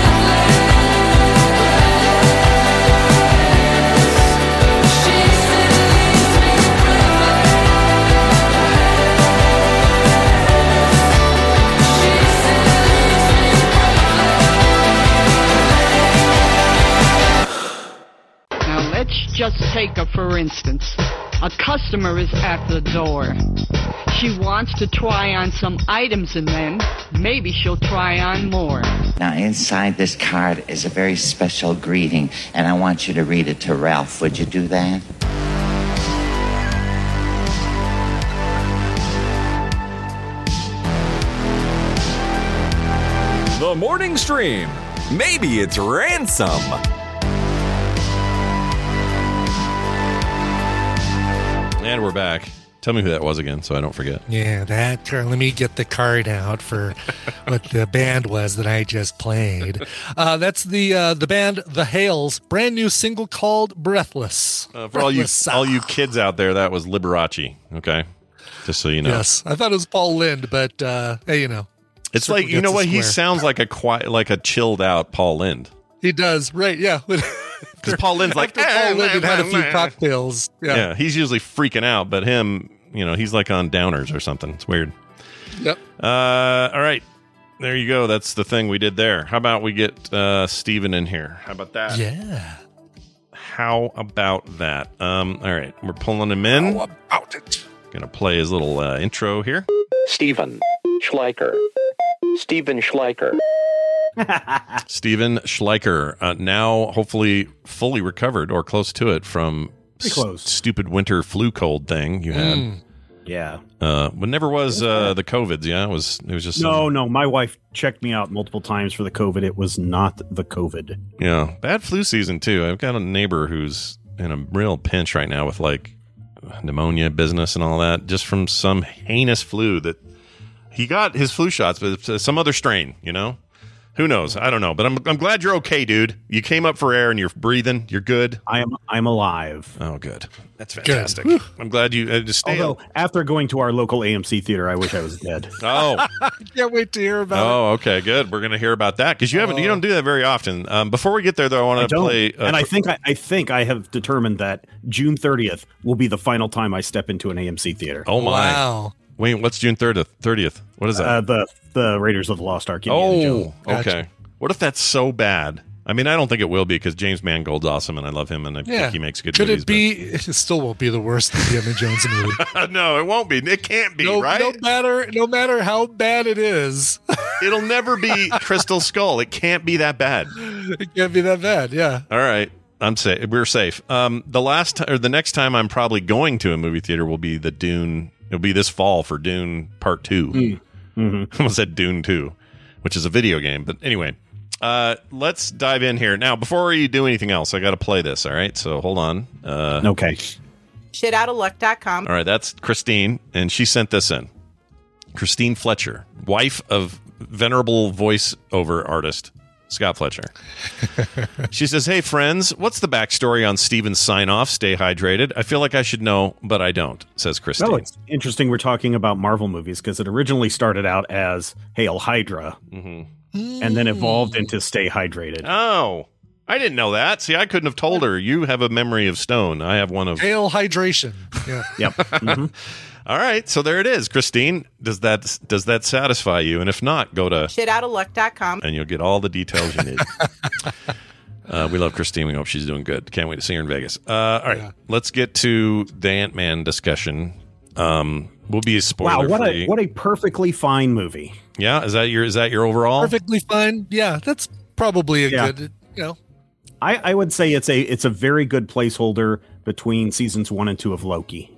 breathless. She still leaves me Now let's just take her for instance. A customer is at the door. She wants to try on some items and then maybe she'll try on more. Now, inside this card is a very special greeting, and I want you to read it to Ralph. Would you do that? The morning stream. Maybe it's ransom. And we're back. Tell me who that was again, so I don't forget. Yeah, that. Let me get the card out for what the band was that I just played. Uh, that's the uh, the band The Hales, brand new single called "Breathless." Uh, for all you Breathless. all you kids out there, that was Liberace. Okay, just so you know. Yes, I thought it was Paul Lind, but uh, hey, you know, It's circle like you gets know a what he square. sounds like a quiet, like a chilled out Paul Lind. He does, right? Yeah, Because Paul Lind's like after Paul Lind had had a few "Eh, cocktails. Yeah. Yeah, he's usually freaking out, but him, you know, he's like on downers or something. It's weird. Yep. Uh, all right, there you go. That's the thing we did there. How about we get uh, Steven in here? How about that? Yeah. How about that? Um, all right, we're pulling him in. How about it? Gonna play his little uh, intro here. Steven Schleicher. Steven Schleicher. Steven Schleicher, uh, now hopefully fully recovered or close to it from Pretty close. s- stupid winter flu cold thing you had. Mm. Yeah. Uh, but never was uh, the COVIDs. Yeah, it was. It was just No, some- no. My wife checked me out multiple times for the COVID. It was not the COVID. Yeah, bad flu season too. I've got a neighbor who's in a real pinch right now with like pneumonia business and all that, just from some heinous flu that he got his flu shots, but it's uh, some other strain. You know, who knows? I don't know. But I'm I'm glad you're okay, dude. You came up for air and you're breathing. You're good. I am. I'm alive. Oh, good. That's fantastic. I'm glad you uh, just stay. Although after going to our local A M C theater, I wish I was dead. Oh. Can't wait to hear about it. Oh, okay, good. We're gonna hear about that because you haven't, you don't do that very often. Um, before we get there, though, I I want to don't. play. Uh, and I think I, I think I have determined that June thirtieth will be the final time I step into an A M C theater. oh my! Wow. Wait, what's June thirtieth? Thirtieth? What is that? Uh, the the Raiders of the Lost Ark. Indiana oh, Jones. okay. What if that's so bad? I mean, I don't think it will be because James Mangold's awesome and I love him and I Yeah. think he makes good Could movies. it be? It still won't be the worst Indiana Jones movie. but- no, it won't be. It can't be, no, right? no matter, no matter how bad it is, It'll never be Crystal Skull. It can't be that bad. it can't be that bad. Yeah. All right. I'm safe. We're safe. Um, the last t- or the next time I'm probably going to a movie theater will be the Dune. It'll be this fall for Dune Part Two. Mm. Mm-hmm. I almost said Dune Two, which is a video game. But anyway, uh, let's dive in here now. Before you do anything else, I got to play this. All right. So hold on. Uh, Okay. shit out of luck dot com. all right. That's Christine, and she sent this in. Christine Fletcher, wife of venerable voiceover artist Scott Fletcher. She says, "Hey friends, what's the backstory on Steven's sign-off? Stay hydrated. I feel like I should know, but I don't," says Christine. No, it's interesting we're talking about Marvel movies because it originally started out as Hail Hydra mm-hmm. and then evolved into Stay Hydrated. Oh, I didn't know that. See, I couldn't have told her. You have a memory of stone. I have one of ale hydration. Yeah. Yep. Mm-hmm. All right, so there it is, Christine. Does that does that satisfy you? And if not, go to shit out of luck dot com and you'll get all the details you need. uh, we love Christine. We hope she's doing good. Can't wait to see her in Vegas. Uh, all right, yeah. Let's get to the Ant-Man discussion. Um, we'll be spoiler wow, what free. a what a perfectly fine movie. Yeah, is that your is that your overall? Perfectly fine. Yeah, that's probably a yeah. good. You know, I, I would say it's a it's a very good placeholder between seasons one and two of Loki.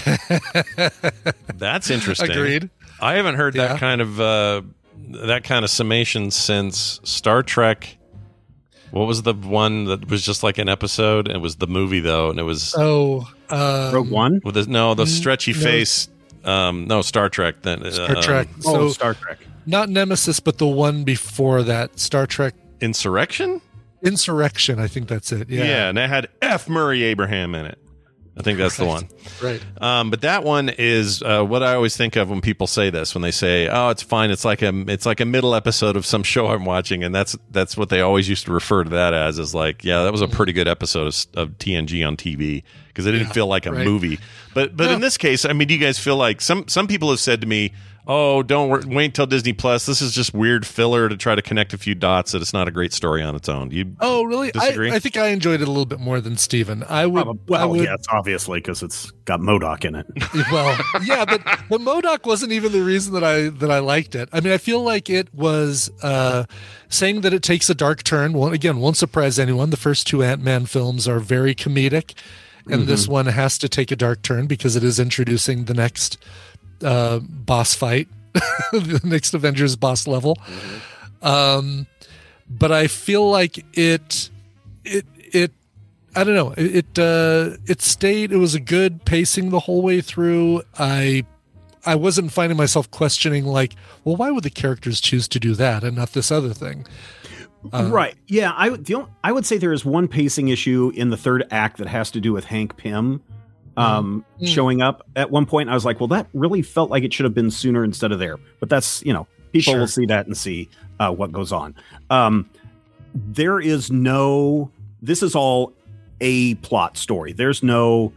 That's interesting. Agreed. I haven't heard yeah. that kind of uh, that kind of summation since Star Trek. What was the one that was just like an episode? It was the movie though, and it was oh um, Rogue One with the, no the stretchy no. face. Um, no Star Trek. Then Star um, Trek. Oh, so, Star Trek. Not Nemesis, but the one before that, Star Trek Insurrection. Insurrection. I think that's it. Yeah, yeah, and it had F. Murray Abraham in it. I think that's right. the one. Right. Um, but that one is uh, what I always think of when people say this. When they say, "Oh, it's fine. It's like a it's like a middle episode of some show I'm watching," and that's that's what they always used to refer to that as. Is like, yeah, that was a pretty good episode of, of T N G on T V because it didn't yeah, feel like a right. movie. But but yeah. in this case, I mean, do you guys feel like some some people have said to me, "Oh, don't wor- wait until Disney Plus. This is just weird filler to try to connect a few dots. That it's not a great story on its own." Do you? Oh, really? Disagree? I, I think I enjoyed it a little bit more than Steven. I would. Probably, well, I would, yes, obviously, because it's got MODOK in it. Well, yeah, but but MODOK wasn't even the reason that I that I liked it. I mean, I feel like it was uh, saying that it takes a dark turn. Well, again, won't surprise anyone. The first two Ant-Man films are very comedic, and mm-hmm. this one has to take a dark turn because it is introducing the next uh, boss fight. The next Avengers boss level. Mm-hmm. Um, but I feel like it, it, it, I don't know. It, it, uh, it stayed, it was a good pacing the whole way through. I, I wasn't finding myself questioning like, well, why would the characters choose to do that and not this other thing? Um, right. Yeah. I, the only, I would say there is one pacing issue in the third act that has to do with Hank Pym. Um, mm. showing up at one point, I was like, well, that really felt like it should have been sooner instead of there. But that's, you know, people sure. will see that and see uh, what goes on. Um, there is no, this is all a plot story. There's no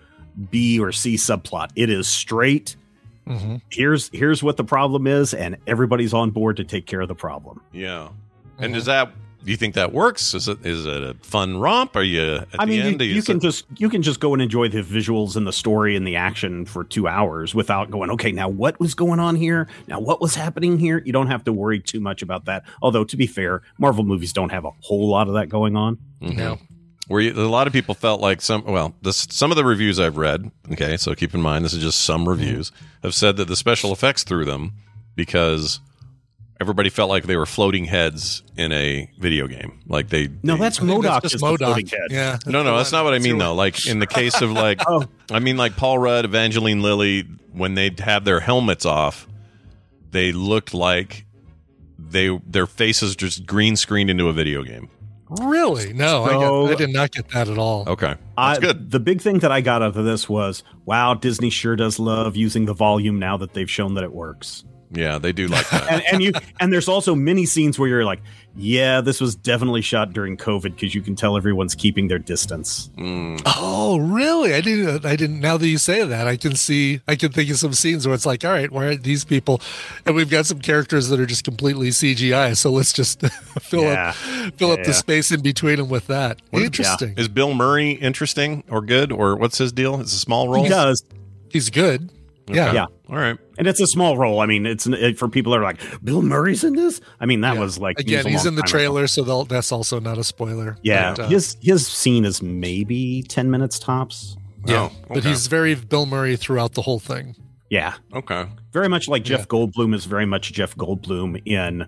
B or C subplot. It is straight. Mm-hmm. Here's, here's what the problem is. And everybody's on board to take care of the problem. Yeah. And mm-hmm. does that, do you think that works? Is it is it a fun romp? Are you at I the mean, end? you, you, you can sit- just you can just go and enjoy the visuals and the story and the action for two hours without going, okay, now what was going on here? Now what was happening here? You don't have to worry too much about that. Although, to be fair, Marvel movies don't have a whole lot of that going on. Mm-hmm. No. Where you, a lot of people felt like some, well, this, some of the reviews I've read, okay, so keep in mind, this is just some reviews, mm-hmm. have said that the special effects threw them because everybody felt like they were floating heads in a video game. Like they no, they, that's MODOK. Just MODOK. Head. Yeah. No, no, that's not what I mean though. Like in the case of like, oh. I mean like Paul Rudd, Evangeline Lilly, when they'd have their helmets off, they looked like they their faces just green screened into a video game. Really? No, so, I, got, I did not get that at all. Okay, that's I, good. The big thing that I got out of this was, wow, Disney sure does love using the volume now that they've shown that it works. Yeah, they do like that. and, and you and there's also many scenes where you're like, yeah, this was definitely shot during COVID because you can tell everyone's keeping their distance. Mm. Oh, really? I didn't. I didn't. Now that you say that, I can see. I can think of some scenes where it's like, all right, why are these people? And we've got some characters that are just completely C G I. So let's just fill yeah. up, fill yeah, up the yeah. space in between them with that. What, interesting. Yeah. Is Bill Murray interesting or good, or what's his deal? It's a small role. He does. He's good. Okay. Yeah. Yeah. All right. And it's a small role. I mean, it's it, for people that are like, Bill Murray's in this. I mean, that Yeah. was like Again, he was he's in the time trailer, ago. so they'll, that's also not a spoiler. Yeah, But, uh, his his scene is maybe ten minutes tops. yeah, Oh, but okay. he's very Bill Murray throughout the whole thing. Yeah, Okay. very much like Jeff Yeah. Goldblum is very much Jeff Goldblum in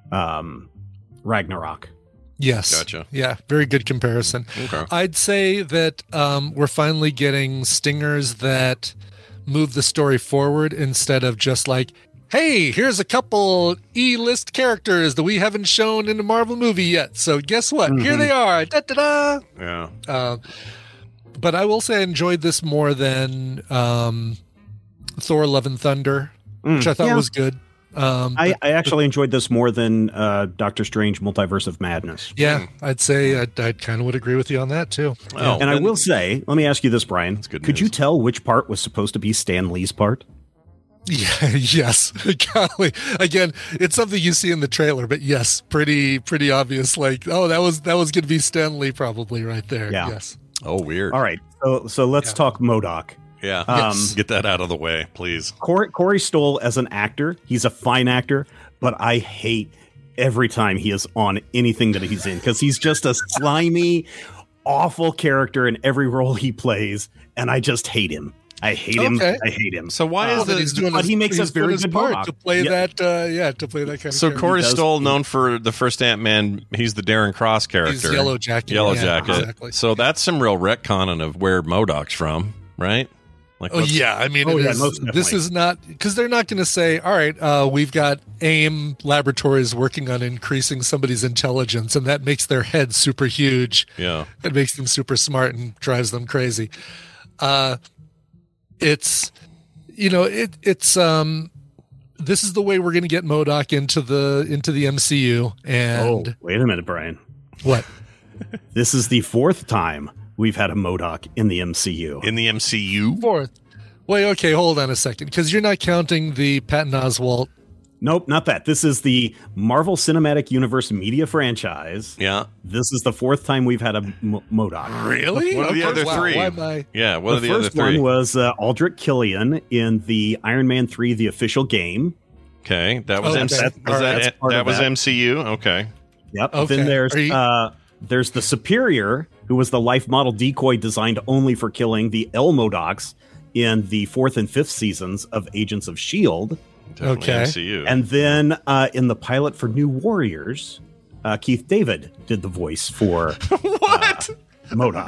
um, Ragnarok. Yes. Gotcha. Yeah, very good comparison. Okay. I'd say that um, we're finally getting stingers that move the story forward instead of just like, hey, here's a couple E-list characters that we haven't shown in a Marvel movie yet. So guess what? Mm-hmm. Here they are. Da-da-da. Yeah. Uh, but I will say I enjoyed this more than um, Thor Love and Thunder, Mm, which I thought yeah. was good. Um, I, but- I actually enjoyed this more than uh, Doctor Strange Multiverse of Madness. Yeah, I'd say I'd, I kind of would agree with you on that too. Oh, and I then- will say, let me ask you this, Brian. good Could you news. tell which part was supposed to be Stan Lee's part? Yeah, yes. Golly. Again, it's something you see in the trailer, but yes, pretty pretty obvious. Like, oh, that was that was going to be Stan Lee probably right there. Yeah. Yes. Oh, weird. All right, so so let's Yeah. talk MODOK. Yeah. Um, Get that out of the way, please. Corey, Corey Stoll as an actor, he's a fine actor, but I hate every time he is on anything that he's in because he's just a slimy, awful character in every role he plays, and I just hate him. I hate him. Okay. I hate him. So why Oh, is that it? he's doing but his, he makes he's a very doing his good part MODOK. to play Yeah. that. Uh, yeah, to play that kind So of. Corey does- Stoll, known for the first Ant Man, he's the Darren Cross character. He's Yellow Jacket. Yellow Yeah, Jacket. exactly. So that's some real retconning of where MODOK's from, right? Like, Oh what's- yeah, I mean, Oh, it yeah, is- most this definitely. is not because they're not going to say, "All right, uh, we've got AIM Laboratories working on increasing somebody's intelligence, and that makes their head super huge. yeah. It makes them super smart and drives them crazy." Uh, it's, you know, it it's um, this is the way we're going to get MODOK into the into the M C U. And Oh, wait a minute, Brian. what? This is the fourth time we've had a MODOK in the M C U. In the M C U? Fourth. Wait, okay, hold on a second, because you're not counting the Patton Oswalt. Nope, not that. This is the Marvel Cinematic Universe media franchise. Yeah. This is the fourth time we've had a M- MODOK. Really? What are the Okay, other wow, three? why am I- Yeah. What are the the other first three? one was uh, Aldrich Killian in the Iron Man three: The Official Game. Okay, that was Oh, M- okay. was All right, that, that's part that of was that. M C U. Okay. Yep. Okay. Then there's Are you- uh, there's the Superior, who was the life model decoy designed only for killing the L MODOKs in the fourth and fifth seasons of Agents of Shield. Definitely Okay. M C U. And then uh, in the pilot for New Warriors, uh, Keith David did the voice for what? uh, MODOK.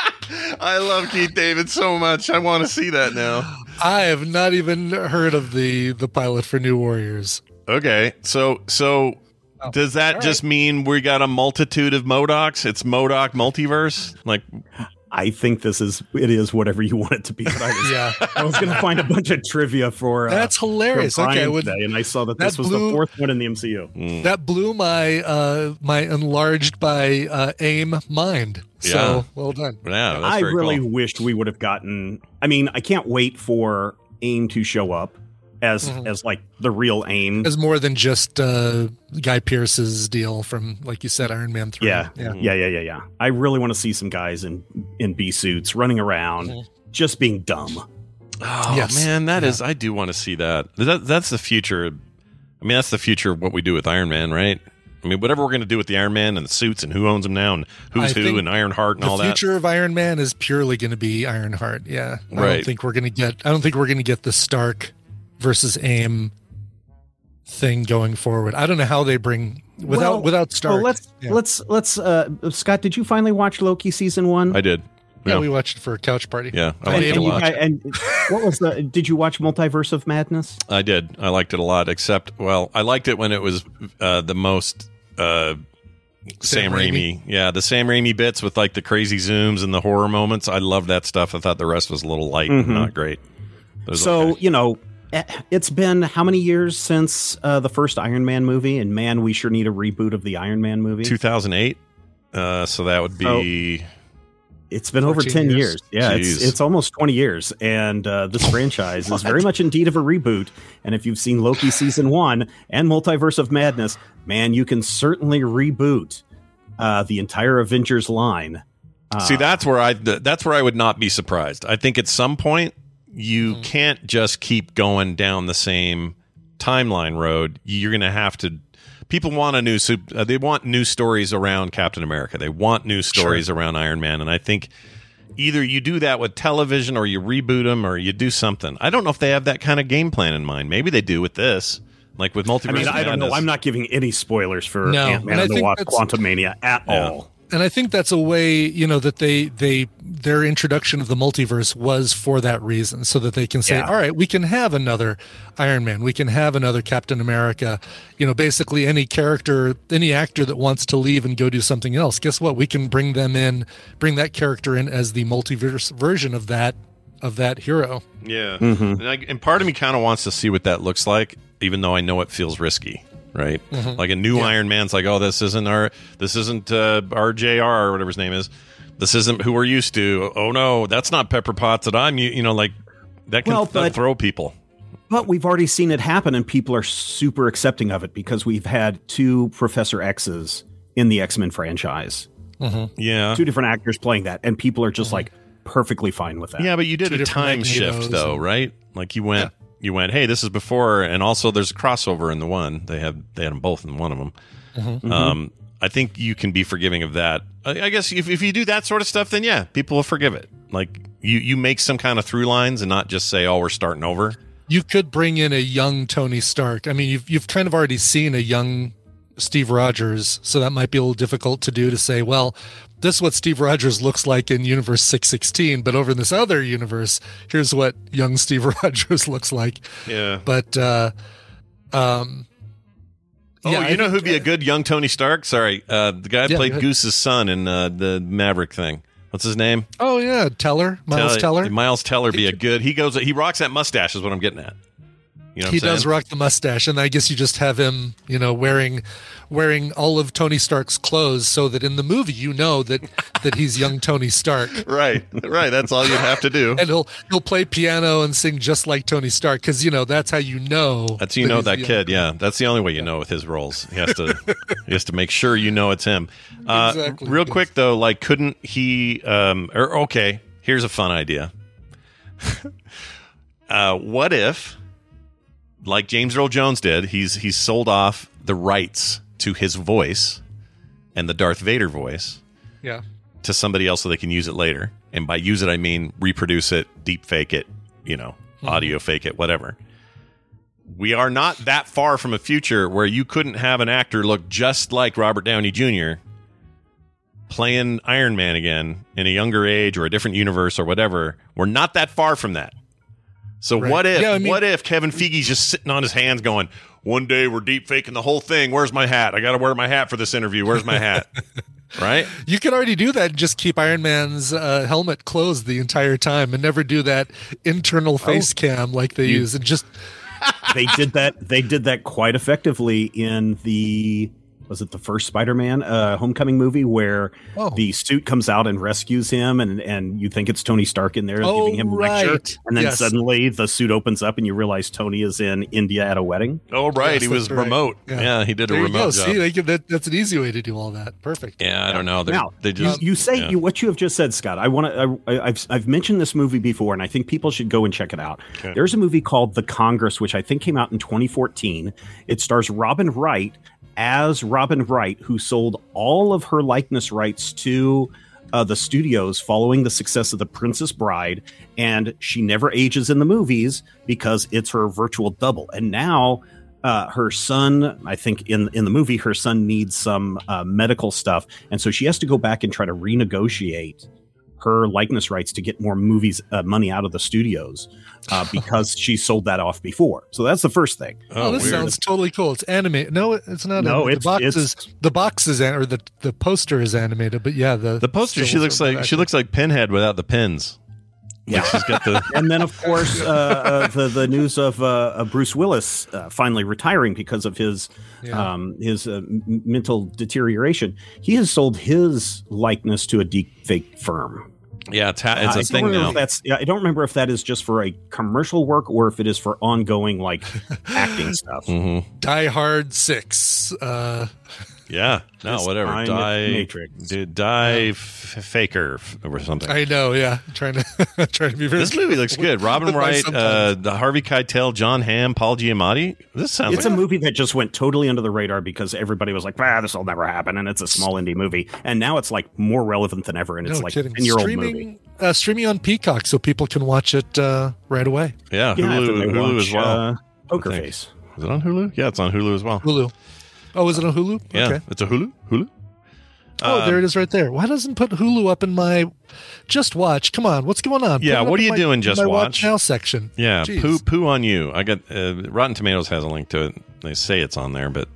I love Keith David so much. I want to see that now. I have not even heard of the the pilot for New Warriors. Okay, so so Oh, does that all right. just mean we got a multitude of MODOKs? It's MODOK multiverse? Like, I think this is it is whatever you want it to be. But I was, Yeah. I was going to find a bunch of trivia for uh, That's hilarious. for Brian Okay, I would- today, and I saw that that this was blew- the fourth one in the M C U. mm. That blew my uh my enlarged by uh AIM mind. So Yeah. well done. yeah, that's I very really cool. wished we would have gotten. I mean, I can't wait for AIM to show up as Mhm. as like the real AIM. As more than just uh Guy Pearce's deal from, like you said, Iron Man three. Yeah, Yeah. yeah, yeah, yeah, yeah. I really want to see some guys in in bee suits running around, Mhm. just being dumb. Oh Yes. man, that Yeah. is. I do want to see that. that. That's the future. I mean, that's the future of what we do with Iron Man, right? I mean, whatever we're going to do with the Iron Man and the suits and who owns them now and who's I who think and Ironheart and The all that. future of Iron Man is purely going to be Ironheart. Yeah. I Right. don't think we're going to get I don't think we're going to get the Stark versus AIM thing going forward. I don't know how they bring without Well, without Stark. Well, let's yeah. let's let's. Uh, Scott, did you finally watch Loki season one? I did. Yeah, Yeah, we watched it for a couch party. yeah, I I liked ate it a a you lot. guys- and what was the? Did you watch Multiverse of Madness? I did. I liked it a lot. Except, well, I liked it when it was uh, the most uh, Sam, Sam Raimi. Raimi. Yeah, the Sam Raimi bits with like the crazy zooms and the horror moments. I loved that stuff. I thought the rest was a little light and Mhm. not great. It was So okay. you know, eh, it's been how many years since uh, the first Iron Man movie? And man, we sure need a reboot of the Iron Man movie. two thousand eight. Uh, so that would be. It's been over fourteen ten years. years. Yeah, it's, Jeez. it's almost twenty years. And uh, this franchise is very much indeed of a reboot. And if you've seen Loki season one and Multiverse of Madness, man, you can certainly reboot uh, the entire Avengers line. Uh, See, that's where I that's where I would not be surprised. I think at some point you Mm-hmm. can't just keep going down the same timeline road. You're going to have to. People want a new sup- uh, they want new stories around Captain America. They want new stories around Iron Man, and I think either you do that with television or you reboot them or you do something. I don't know if they have that kind of game plan in mind. Maybe they do with this, like with Multiverse. I mean, of I don't know. Madness. I'm not giving any spoilers for No, Ant-Man and I and the think Wasp that's- Quantumania at Yeah. all. And I think that's a way, you know, that they they their introduction of the multiverse was for that reason, so that they can say, Yeah. all right, we can have another Iron Man, we can have another Captain America, you know, basically any character, any actor that wants to leave and go do something else. Guess what? We can bring them in, bring that character in as the multiverse version of that of that hero. Yeah. Mm-hmm. And, I, and part of me kind of wants to see what that looks like, even though I know it feels risky. Right, Mhm. like a new Yeah. Iron Man's like, oh, this isn't our, this isn't uh, R J R or whatever his name is. This isn't who we're used to. Oh no, that's not Pepper Potts that I'm. You, you know, like that can Well, th- but- throw people. But we've already seen it happen, and people are super accepting of it because we've had two Professor X's in the X-Men franchise. Yeah, Two different actors playing that, and people are just like perfectly fine with that. Yeah, but you did Two a different time Magnetos shift though, and- right? Like you went, you went. Hey, this is before, and also there's a crossover in the one. They have they had them both in one of them. Mhm. Um, I think you can be forgiving of that. I, I guess if if you do that sort of stuff, then yeah, people will forgive it. Like you you make some kind of through lines and not just say, oh, we're starting over. You could bring in a young Tony Stark. I mean, you've you've kind of already seen a young Steve Rogers, so that might be a little difficult to do to say, well, this is what Steve Rogers looks like in Universe six sixteen, but over in this other universe, here's what young Steve Rogers looks like. Yeah. But, uh, um, Oh, yeah, you I know think, who'd be a good young Tony Stark? Sorry, uh, the guy who Yeah, played go ahead. Goose's son in uh, the Maverick thing. What's his name? Oh yeah, Teller, Miles Tell- Teller. Miles Teller be a good. He goes. He rocks that mustache. Is what I'm getting at. You know what He I'm saying? does rock the mustache, and I guess you just have him, you know, wearing wearing all of Tony Stark's clothes, so that in the movie you know that that he's young Tony Stark. Right, right. That's all you'd have to do. And he'll he'll play piano and sing just like Tony Stark, because you know that's how you know. That's how you know he's that young. kid. Yeah, that's the only way you know with his roles. He has to. he has to make sure you know it's him. Uh, Exactly. Real quick though, like, couldn't he? Um, or okay, here's a fun idea. uh, what if? Like James Earl Jones did, he's he's sold off the rights to his voice and the Darth Vader voice Yeah. to somebody else so they can use it later. And by use it, I mean reproduce it, deep fake it, you know, audio fake it, whatever. We are not that far from a future where you couldn't have an actor look just like Robert Downey Junior playing Iron Man again in a younger age or a different universe or whatever. We're not that far from that. So Right. what if Yeah, I mean- what if Kevin Feige's just sitting on his hands going, one day we're deep faking the whole thing. Where's my hat? I got to wear my hat for this interview. Where's my hat? Right? You could already do that and just keep Iron Man's uh, helmet closed the entire time and never do that internal face cam like they You- use, and just they did that. They did that quite effectively in the was it the first Spider-Man uh, Homecoming movie where Oh. the suit comes out and rescues him, and and you think it's Tony Stark in there Oh, giving him a lecture, right. and then Yes. suddenly the suit opens up and you realize Tony is in India at a wedding. Oh, right. Yes, he was that's right. remote. Yeah. he did a There you remote go. job. See, they could, that, that's an easy way to do all that. Perfect. Yeah, I don't know. They're, Now, they just you, you say yeah. you, what you have just said, Scott. I want to. I, I've I've mentioned this movie before, and I think people should go and check it out. Okay. There's a movie called The Congress, which I think came out in twenty fourteen. It stars Robin Wright as Robin Wright, who sold all of her likeness rights to uh, the studios following the success of The Princess Bride, and she never ages in the movies because it's her virtual double. And now uh, her son, I think in in the movie, her son needs some uh, medical stuff, and so she has to go back and try to renegotiate her likeness rights to get more movies uh, money out of the studios uh, because she sold that off before. So that's the first thing. Oh, this weird. sounds totally cool. It's animated. No, it's not. No, animated. it's- the box it's- is the box is an- or the the poster is animated. But yeah, the The poster, she still looks from like back she then. looks like Pinhead without the pins. Yeah, she's got the. And then, of course, uh, uh, the the news of uh, uh, Bruce Willis uh, finally retiring because of his Yeah. um, his uh, m- mental deterioration. He has sold his likeness to a deep fake firm. Yeah, it's ha- it's Uh, a I thing don't remember now. if that's. Yeah, I don't remember if that is just for a commercial work or if it is for ongoing like acting stuff. Mm-hmm. Die Hard Six. Uh, Yeah, no, This whatever. time Die, it's Matrix. dude, die f- faker f- or something. I know. Yeah, trying to trying to be very. This movie looks good. Robin with my Wright, uh, sometimes. the Harvey Keitel, John Hamm, Paul Giamatti. This sounds It's like a movie that just went totally under the radar because everybody was like, "Ah, this will never happen," and it's a small indie movie. And now it's like more relevant than ever, and it's No like kidding. ten year old streaming, movie. Uh, streaming on Peacock, so people can watch it uh, right away. yeah, Yeah, after Hulu, they Hulu watch, as well. uh, Poker I think. Face. Is it on Hulu? Yeah, it's on Hulu as well. Hulu. Oh, is it on Hulu? Yeah, Okay. it's a Hulu. Hulu. Oh, Um, there it is right there. Why doesn't put Hulu up in my Just Watch? Come on, what's going on? Yeah, Put it up what are in you my- doing, in Just my Watch? Now section. Yeah, Jeez. poo poo on you. I got uh, Rotten Tomatoes has a link to it. They say it's on there, but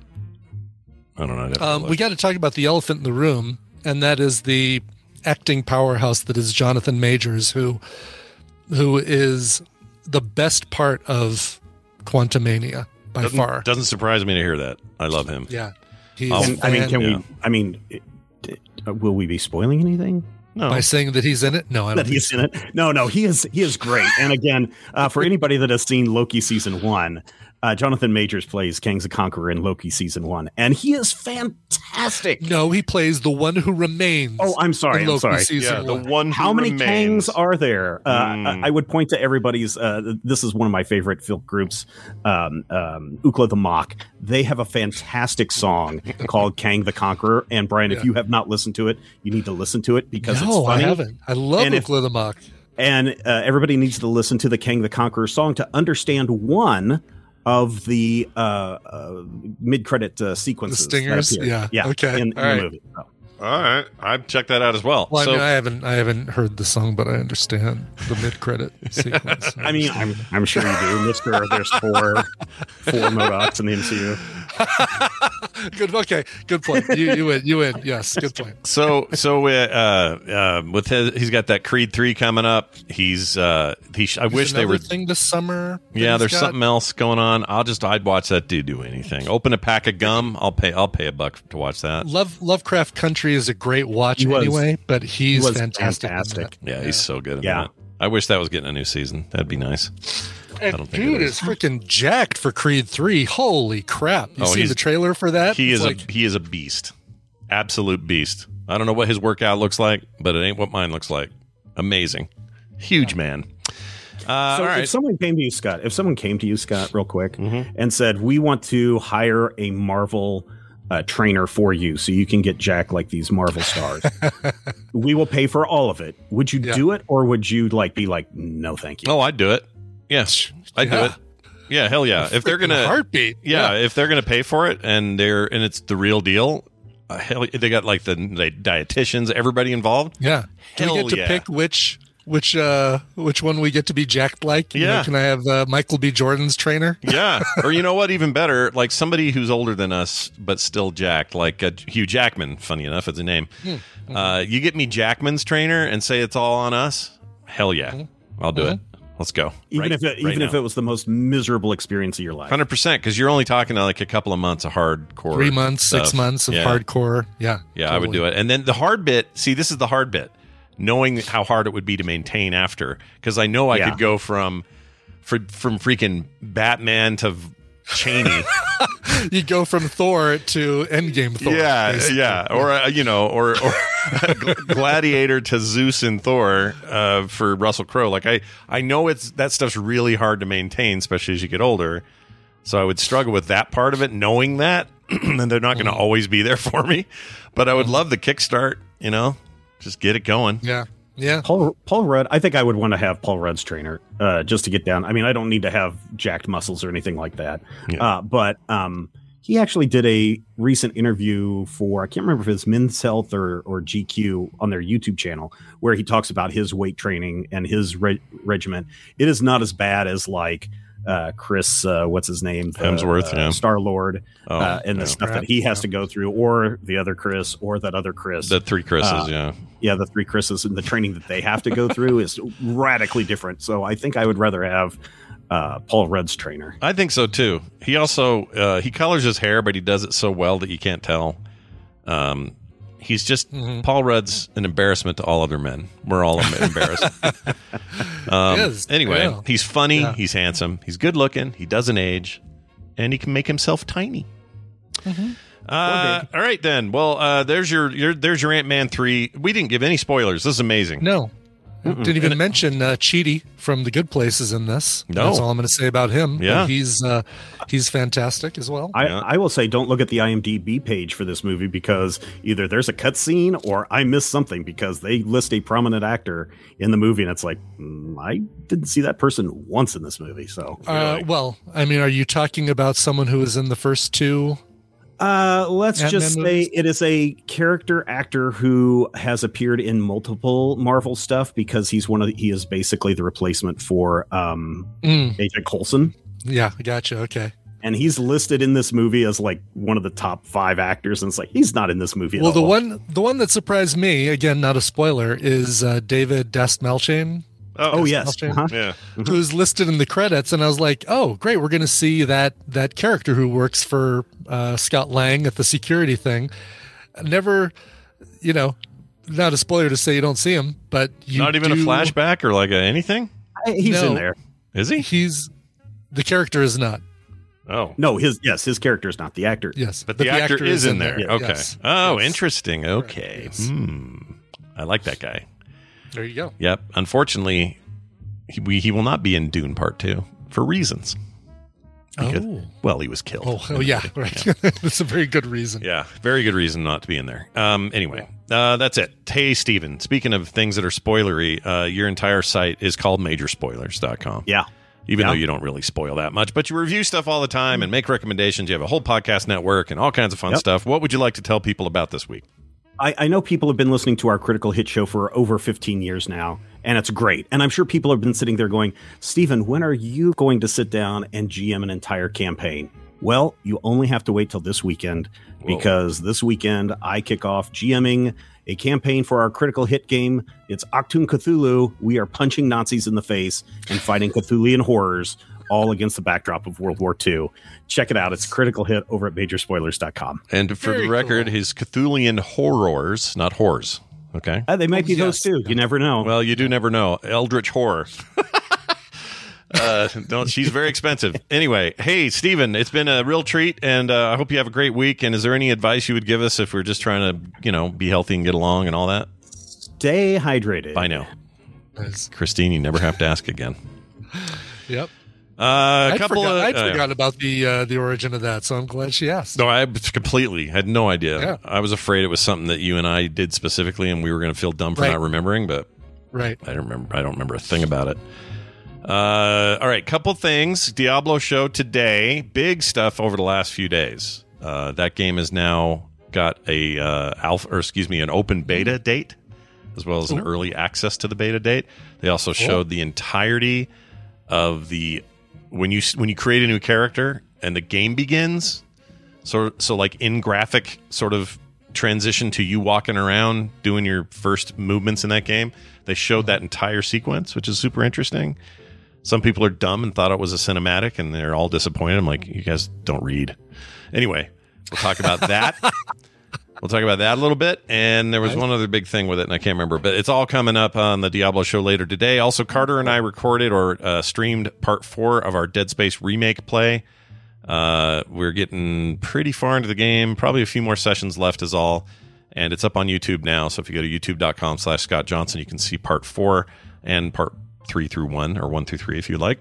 I don't know. I'd have to Um, look. we got to talk about the elephant in the room, and that is the acting powerhouse that is Jonathan Majors, who who is the best part of Quantumania by doesn't, far. Doesn't surprise me to hear that. I love him. Yeah. He's And, I mean, can Yeah. we? I mean, it- it- will we be spoiling anything? No. By saying that he's in it? No, I don't That think he's so. in it. No, no, he is. He is great. And again, uh, for anybody that has seen Loki season one, uh, Jonathan Majors plays Kang the Conqueror in Loki season one, and he is fantastic. No, he plays the one who remains. Oh, I'm sorry. in I'm Loki sorry. season Yeah, the one. one who How many remains. Kangs are there? Uh, Mm. I, I would point to everybody's. Uh, this is one of my favorite film groups, um, um, Ookla the Mock. They have a fantastic song called "Kang the Conqueror." And Brian, if Yeah. you have not listened to it, you need to listen to it because no, it's funny. I haven't. I love And if- Ookla the Mock. And uh, everybody needs to listen to the Kang the Conqueror song to understand one of the uh, uh, mid-credit uh, sequences. The stingers? that appear. Yeah. yeah, Okay. in, in All the right. movie. So. All right, I've checked that out as well. Well, I so, mean, I haven't, I haven't heard the song, but I understand the mid-credit sequence. I mean, I'm I'm sure you do, Mister There's four four Modocs in the M C U. Good. Okay. Good point. You, you win. You win. Yes. Good point. so, so uh, uh, with his, he's got that Creed three coming up. He's, uh, he. Sh- I wish they Another were. thing this summer. that Yeah, he's there's got? something else going on. I'll just, I'd watch that dude do anything. Open a pack of gum. I'll pay. I'll pay a buck to watch that. Love Lovecraft Country is a great watch He was- anyway, but he's he was fantastic. in fantastic. that. Yeah, he's so good. In Yeah. that. I wish that was getting a new season. That'd be nice. I And don't think dude it is freaking jacked for Creed three. Holy crap! You Oh, see he's- the trailer for that? He It's is like, a he is a beast, absolute beast. I don't know what his workout looks like, but it ain't what mine looks like. Amazing, huge man. Uh, So all right, if someone came to you, Scott, if someone came to you, Scott, real quick, Mm-hmm. and said, "We want to hire a Marvel uh, trainer for you, so you can get Jack like these Marvel stars. We will pay for all of it." Would you Yeah. do it, or would you like be like, "No, thank you"? oh, I'd do it. Yes, I'd do Yeah. it. Yeah, hell yeah. If they're freaking gonna heartbeat. yeah, if they're gonna pay for it and they're and it's the real deal, uh, hell, they got like the, the dietitians, everybody involved. Yeah. Do we Hell get to yeah. pick which which uh which one we get to be jacked like? You know, Yeah. can I have uh, Michael B. Jordan's trainer? Yeah, or you know what? Even better, like somebody who's older than us but still jacked, like uh, Hugh Jackman. Funny enough, is a name. Hmm. Uh, you get me Jackman's trainer and say it's all on us. Hell yeah, I'll do it. Let's go. even Right- if it, right even if now. it was the most miserable experience of your life. Hundred percent, because you're only talking like a couple of months of hardcore, Three months, six stuff. months of Yeah. hardcore. Yeah. Yeah, I would do it. And then the hard bit. See, this is the hard bit. Knowing how hard it would be to maintain after, because I know I Yeah. could go from, for, from freaking Batman to Cheney. You go from Thor to Endgame Thor. yeah, basically. yeah, or uh, you know, or or Gladiator to Zeus and Thor uh, for Russell Crowe. Like I, I know it's that stuff's really hard to maintain, especially as you get older. So I would struggle with that part of it, knowing that, and they're not going to always be there for me. But I would love the kickstart. You know, just get it going. Yeah. Yeah. Paul Paul Rudd, I think I would want to have Paul Rudd's trainer uh, just to get down. I mean, I don't need to have jacked muscles or anything like that. Yeah. Uh, but um, he actually did a recent interview for, I can't remember if it's Men's Health or, or G Q on their YouTube channel, where he talks about his weight training and his re- regimen. It is not as bad as like uh, Chris, uh, what's his name? The, Hemsworth, uh, yeah. Star-Lord, Oh, uh, and the yeah. stuff that he has to go through, or the other Chris, or that other Chris. The three Chris's, Uh, yeah. Yeah, the three Chris's and the training that they have to go through is radically different. So I think I would rather have uh, Paul Rudd's trainer. I think so too. He also uh, he colors his hair, but he does it so well that you can't tell. Um, he's just Paul Rudd's an embarrassment to all other men. We're all embarrassed. um, He is, anyway, yeah. he's funny. Yeah. He's handsome. He's good looking. He doesn't age, and he can make himself tiny. Uh, all right then. Well, uh, there's your, your there's your Ant-Man three. We didn't give any spoilers. This is amazing. No. Didn't even mention uh, Chidi from The Good Places in this. No. That's all I'm going to say about him. Yeah. But he's uh, he's fantastic as well. I, Yeah. I will say, don't look at the IMDb page for this movie because either there's a cut scene or I missed something because they list a prominent actor in the movie, and it's like mm, I didn't see that person once in this movie. So, Uh, well, I mean, are you talking about someone who was in the first two? uh, let's Ant-Man just say movies? it is a character actor who has appeared in multiple Marvel stuff because he's one of the, he is basically the replacement for um, Mm, Agent Coulson. yeah, gotcha. Okay. And he's listed in this movie as like one of the top five actors, and it's like he's not in this movie. At Well, the all. one the one that surprised me, again, not a spoiler, is uh, David Dastmalchian. Oh, yes. Uh-huh. Yeah. Who's listed in the credits, and I was like, oh, great, we're going to see that that character who works for uh, Scott Lang at the security thing. Never, you know, not a spoiler to say you don't see him, but you Not even do, a flashback or like a anything? He's No. in there. Is he? He's the character is not. Oh. No, his yes, his character is not the actor. Yes, But the, actor, is in there. Yeah, Okay. yes. Oh, Yes. interesting. Okay. Yes. Hmm. I like that guy. There you go. Yep. Unfortunately, he, we, he will not be in Dune Part Two for reasons. Because, Oh. well, he was killed. Oh, oh yeah, right. That's a very good reason. Yeah, very good reason not to be in there. Um, anyway, uh, that's it. Hey, Steven, speaking of things that are spoilery, uh, your entire site is called major spoilers dot com. Yeah. Even Yeah. though you don't really spoil that much, but you review stuff all the time and make recommendations. You have a whole podcast network and all kinds of fun Yep. stuff. What would you like to tell people about this week? I, I know people have been listening to our Critical Hit show for over fifteen years now, and it's great. And I'm sure people have been sitting there going, Stephen, when are you going to sit down and G M an entire campaign? Well, you only have to wait till this weekend, Whoa. because this weekend I kick off GMing a campaign for our Critical Hit game. It's Achtung Cthulhu. We are punching Nazis in the face and fighting Cthulian horrors, all against the backdrop of World War Two. Check it out. It's Critical Hit over at major spoilers dot com. And for Very the record, cool. his Cthulian horrors, not whores. Okay. Uh, they might Oh, be those yes. too. You never know. Well, you do never know. Eldritch horror. uh, don't. She's very expensive. Anyway, hey, Steven, it's been a real treat, and uh, I hope you have a great week. And is there any advice you would give us if we're just trying to, you know, be healthy and get along and all that? Stay hydrated. Bye now. Nice. Christine, you never have to ask again. Yep. Uh, a I'd, couple forgot, of. I'd uh, forgotten about the uh, the origin of that, so I'm glad she asked. No, I completely had no idea. Yeah. I was afraid it was something that you and I did specifically, and we were going to feel dumb for Right. not remembering. But Right. I don't remember. I don't remember a thing about it. Uh, all right, couple things. Diablo show today. Big stuff over the last few days. Uh, that game has now got a uh, alpha, or excuse me, an open beta date, as well as an Ooh. early access to the beta date. They also showed the entirety of the when you when you create a new character and the game begins. So so like in graphic sort of transition to you walking around doing your first movements in that game. They showed that entire sequence, which is super interesting. Some people are dumb and thought it was a cinematic, and they're all disappointed. I'm like, you guys don't read. Anyway, we'll talk about that. We'll talk about that a little bit. And there was one other big thing with it, and I can't remember. But it's all coming up on the Diablo show later today. Also, Carter and I recorded or uh, streamed part four of our Dead Space remake play. Uh, we're getting pretty far into the game. Probably a few more sessions left is all. And it's up on YouTube now. So if you go to youtube.com slash Scott Johnson, you can see part four and part three through one, or one through three if you like,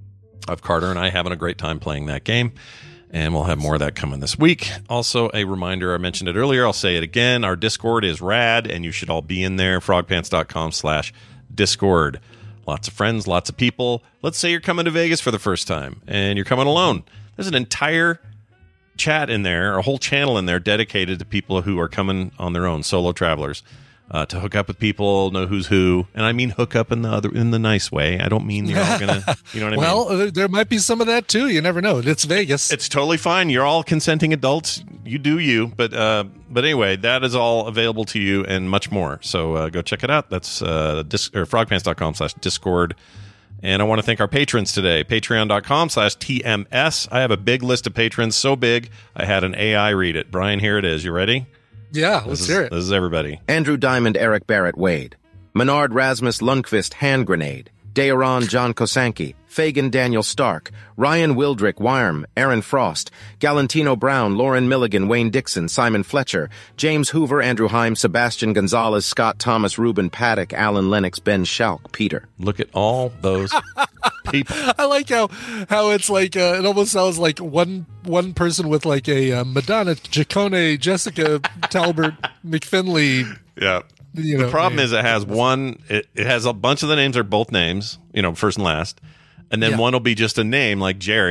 of Carter and I having a great time playing that game. And we'll have more of that coming this week. Also, a reminder, I mentioned it earlier, I'll say it again. Our Discord is rad, and you should all be in there. frogpants.com slash Discord. Lots of friends, lots of people. Let's say you're coming to Vegas for the first time, and you're coming alone. There's an entire chat in there, a whole channel in there dedicated to people who are coming on their own, solo travelers, uh, to hook up with people, know who's who, and I mean hook up in the other in the nice way. I don't mean you're all gonna, you know what I well, mean? Well, there, there might be some of that too. You never know. It's Vegas. It's totally fine. You're all consenting adults. You do you. But uh, but anyway, that is all available to you and much more. So uh, go check it out. That's uh, dis- or frogpants.com slash Discord. And I want to thank our patrons today. Patreon.com slash TMS. I have a big list of patrons, so big I had an A I read it. Brian, here it is. You ready? Yeah, This let's is, hear it. This is everybody. Andrew Diamond, Eric Barrett Wade. Menard Rasmus Lundqvist Hand Grenade. Dayaron John Kosanke. Fagan Daniel Stark. Ryan Wildrick Wyarm. Aaron Frost. Galantino Brown. Lauren Milligan. Wayne Dixon. Simon Fletcher. James Hoover. Andrew Heim. Sebastian Gonzalez. Scott Thomas. Ruben Paddock. Alan Lennox. Ben Schalk. Peter. Look at all those people. I like how how it's like uh, it almost sounds like one one person with like a uh, Madonna, Jacone, Jessica, Talbert, McFinley. Yeah. You the know, problem yeah. is it has one, it, it has a bunch of the names are both names, you know, first and last. And then Yeah. one will be just a name like Jerry.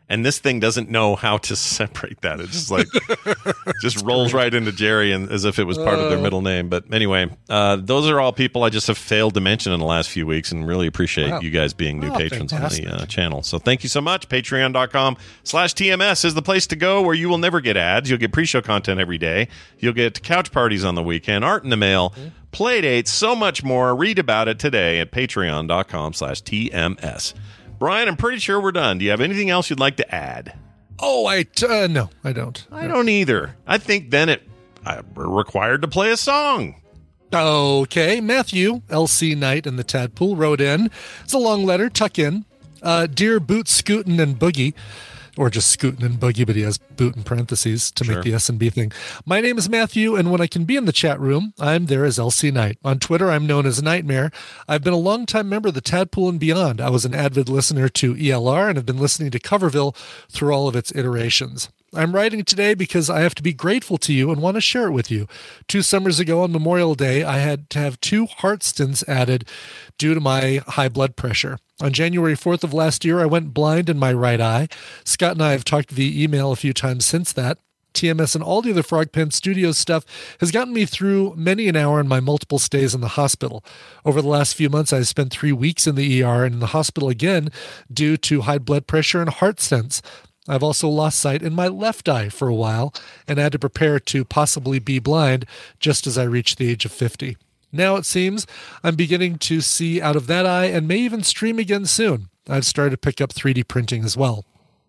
And this thing doesn't know how to separate that. It just like just rolls great. right into Jerry, and as if it was part uh, of their middle name. But anyway, uh, those are all people I just have failed to mention in the last few weeks, and really appreciate wow. you guys being new oh, patrons fantastic. on the uh, channel. So thank you so much. Patreon.com slash TMS is the place to go, where you will never get ads. You'll get pre-show content every day. You'll get couch parties on the weekend, art in the mail, mm-hmm. play dates, so much more. Read about it today at patreon.com slash TMS. Brian, I'm pretty sure we're done. Do you have anything else you'd like to add? Oh, I t- uh, no, I don't. I no. don't either. I think then it uh, we're required to play a song. Okay, Matthew L C Knight in the Tadpool wrote in. It's a long letter. Tuck in, uh, dear Boot, Scootin' and Boogie. Or just Scootin' and Boogie, but he has boot in parentheses to sure. make the S and B thing. My name is Matthew, and when I can be in the chat room, I'm there as L C Knight. On Twitter, I'm known as Nightmare. I've been a longtime member of the Tadpool and beyond. I was an avid listener to E L R and have been listening to Coverville through all of its iterations. I'm writing today because I have to be grateful to you and want to share it with you. Two summers ago on Memorial Day, I had to have two heart stents added due to my high blood pressure. On January fourth of last year, I went blind in my right eye. Scott and I have talked via email a few times since that. T M S and all the other Frog Pen Studios stuff has gotten me through many an hour in my multiple stays in the hospital. Over the last few months, I've spent three weeks in the E R and in the hospital again due to high blood pressure and heart stents. I've also lost sight in my left eye for a while and had to prepare to possibly be blind just as I reached the age of fifty. Now it seems I'm beginning to see out of that eye and may even stream again soon. I've started to pick up three D printing as well.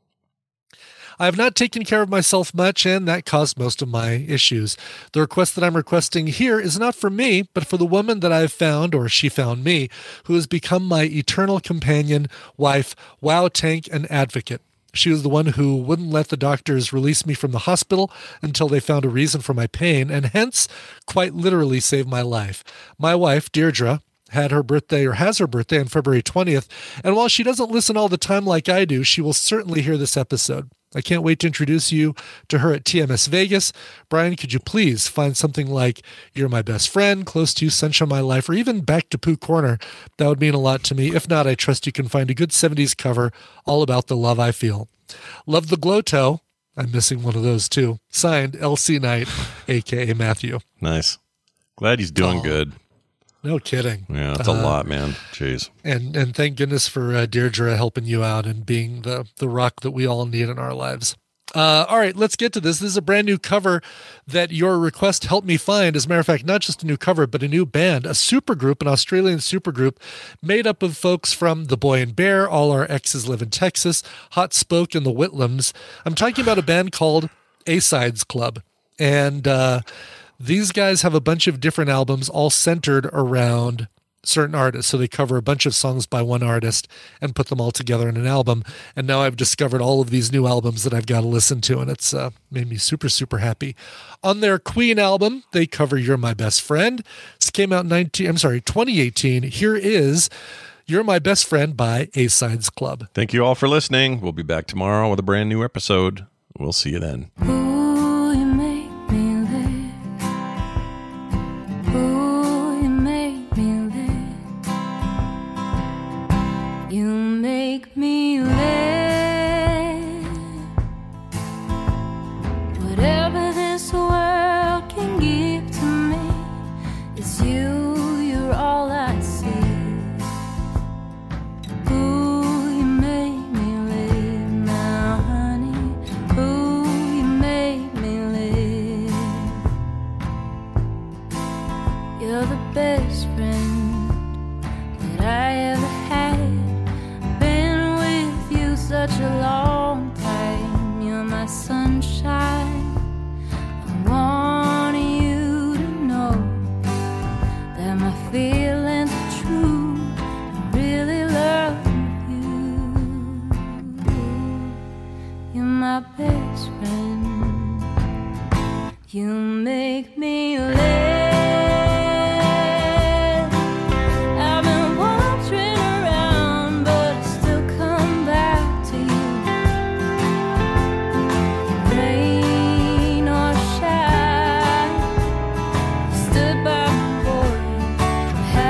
I have not taken care of myself much, and that caused most of my issues. The request that I'm requesting here is not for me, but for the woman that I have found, or she found me, who has become my eternal companion, wife, wow tank, and advocate. She was the one who wouldn't let the doctors release me from the hospital until they found a reason for my pain, and hence quite literally saved my life. My wife, Deirdre, had her birthday or has her birthday on February twentieth, and while she doesn't listen all the time like I do, she will certainly hear this episode. I can't wait to introduce you to her at T M S Vegas. Brian, could you please find something like You're My Best Friend, Close to You, Sunshine of My Life, or even Back to Pooh Corner? That would mean a lot to me. If not, I trust you can find a good seventies cover all about the love I feel. Love the Glow Toe. I'm missing one of those too. Signed, L C Knight, a k a. Matthew. Nice. Glad he's doing oh. good. No kidding. Yeah, that's uh, a lot, man. Jeez. And and thank goodness for uh, Deirdre helping you out and being the, the rock that we all need in our lives. Uh, all right, let's get to this. This is a brand new cover that your request helped me find. As a matter of fact, not just a new cover, but a new band, a supergroup, an Australian supergroup made up of folks from The Boy and Bear, All Our Exes Live in Texas, Hot Spoke, and the Whitlams. I'm talking about a band called A-Sides Club. And uh, these guys have a bunch of different albums all centered around certain artists. So they cover a bunch of songs by one artist and put them all together in an album. And now I've discovered all of these new albums that I've got to listen to, and it's uh, made me super, super happy. On their Queen album, they cover You're My Best Friend. This came out in nineteen, I'm sorry, twenty eighteen. Here is You're My Best Friend by A-Sides Club. Thank you all for listening. We'll be back tomorrow with a brand new episode. We'll see you then. Ooh, you make me live. Ooh, you make me live. You make me live. Whatever this world can give to me is you, you're all I see. Ooh, you make me live now, honey. Ooh, you make me live. You're the best friend that I ever had. Been with you such a long time. You're my sunshine. I want you to know that my feelings are true. I really love you. You're my best friend. You make me live. I've been wandering around, but I still come back to you. Rain or shine, you stood by my boy.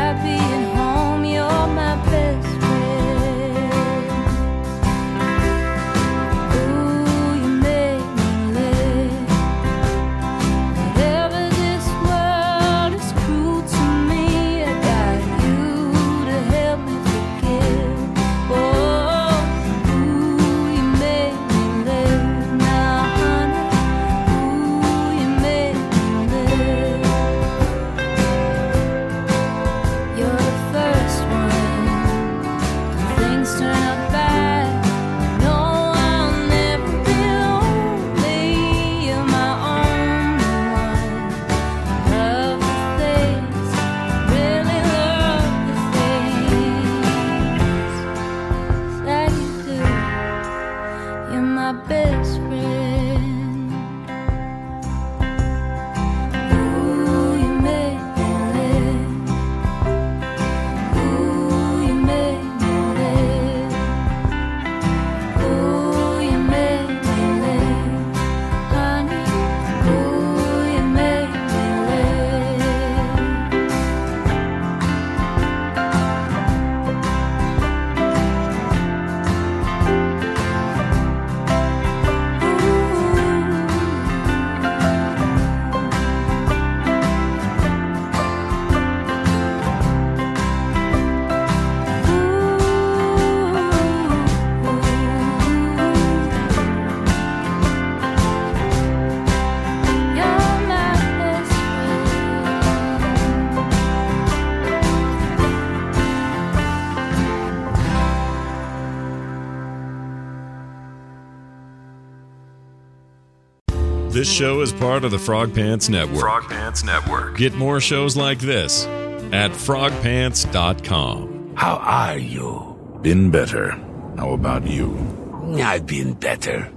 This show is part of the Frog Pants Network. Frog Pants Network. Get more shows like this at frog pants dot com. How are you? Been better. How about you? I've been better.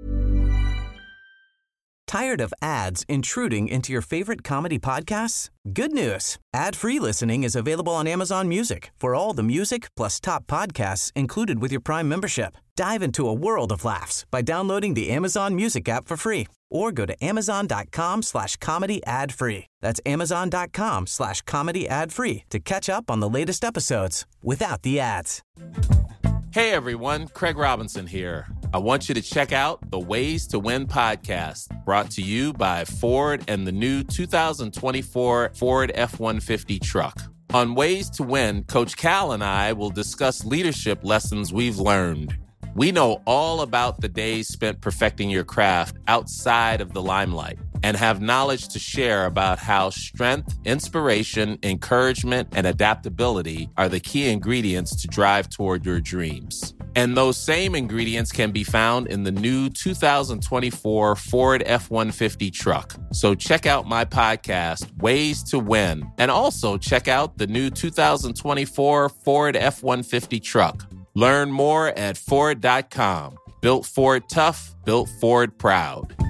Tired of ads intruding into your favorite comedy podcasts? Good news. Ad-free listening is available on Amazon Music for all the music plus top podcasts included with your Prime membership. Dive into a world of laughs by downloading the Amazon Music app for free or go to amazon.com slash comedy ad free. That's amazon.com slash comedy ad free to catch up on the latest episodes without the ads. Hey everyone, Craig Robinson here. I want you to check out the Ways to Win podcast, brought to you by Ford and the new two thousand twenty-four Ford F one fifty truck. On Ways to Win, Coach Cal and I will discuss leadership lessons we've learned. We know all about the days spent perfecting your craft outside of the limelight and have knowledge to share about how strength, inspiration, encouragement, and adaptability are the key ingredients to drive toward your dreams. And those same ingredients can be found in the new two thousand twenty-four Ford F one fifty truck. So check out my podcast, Ways to Win, and also check out the new two thousand twenty-four Ford F one fifty truck. Learn more at Ford dot com. Built Ford tough, built Ford proud.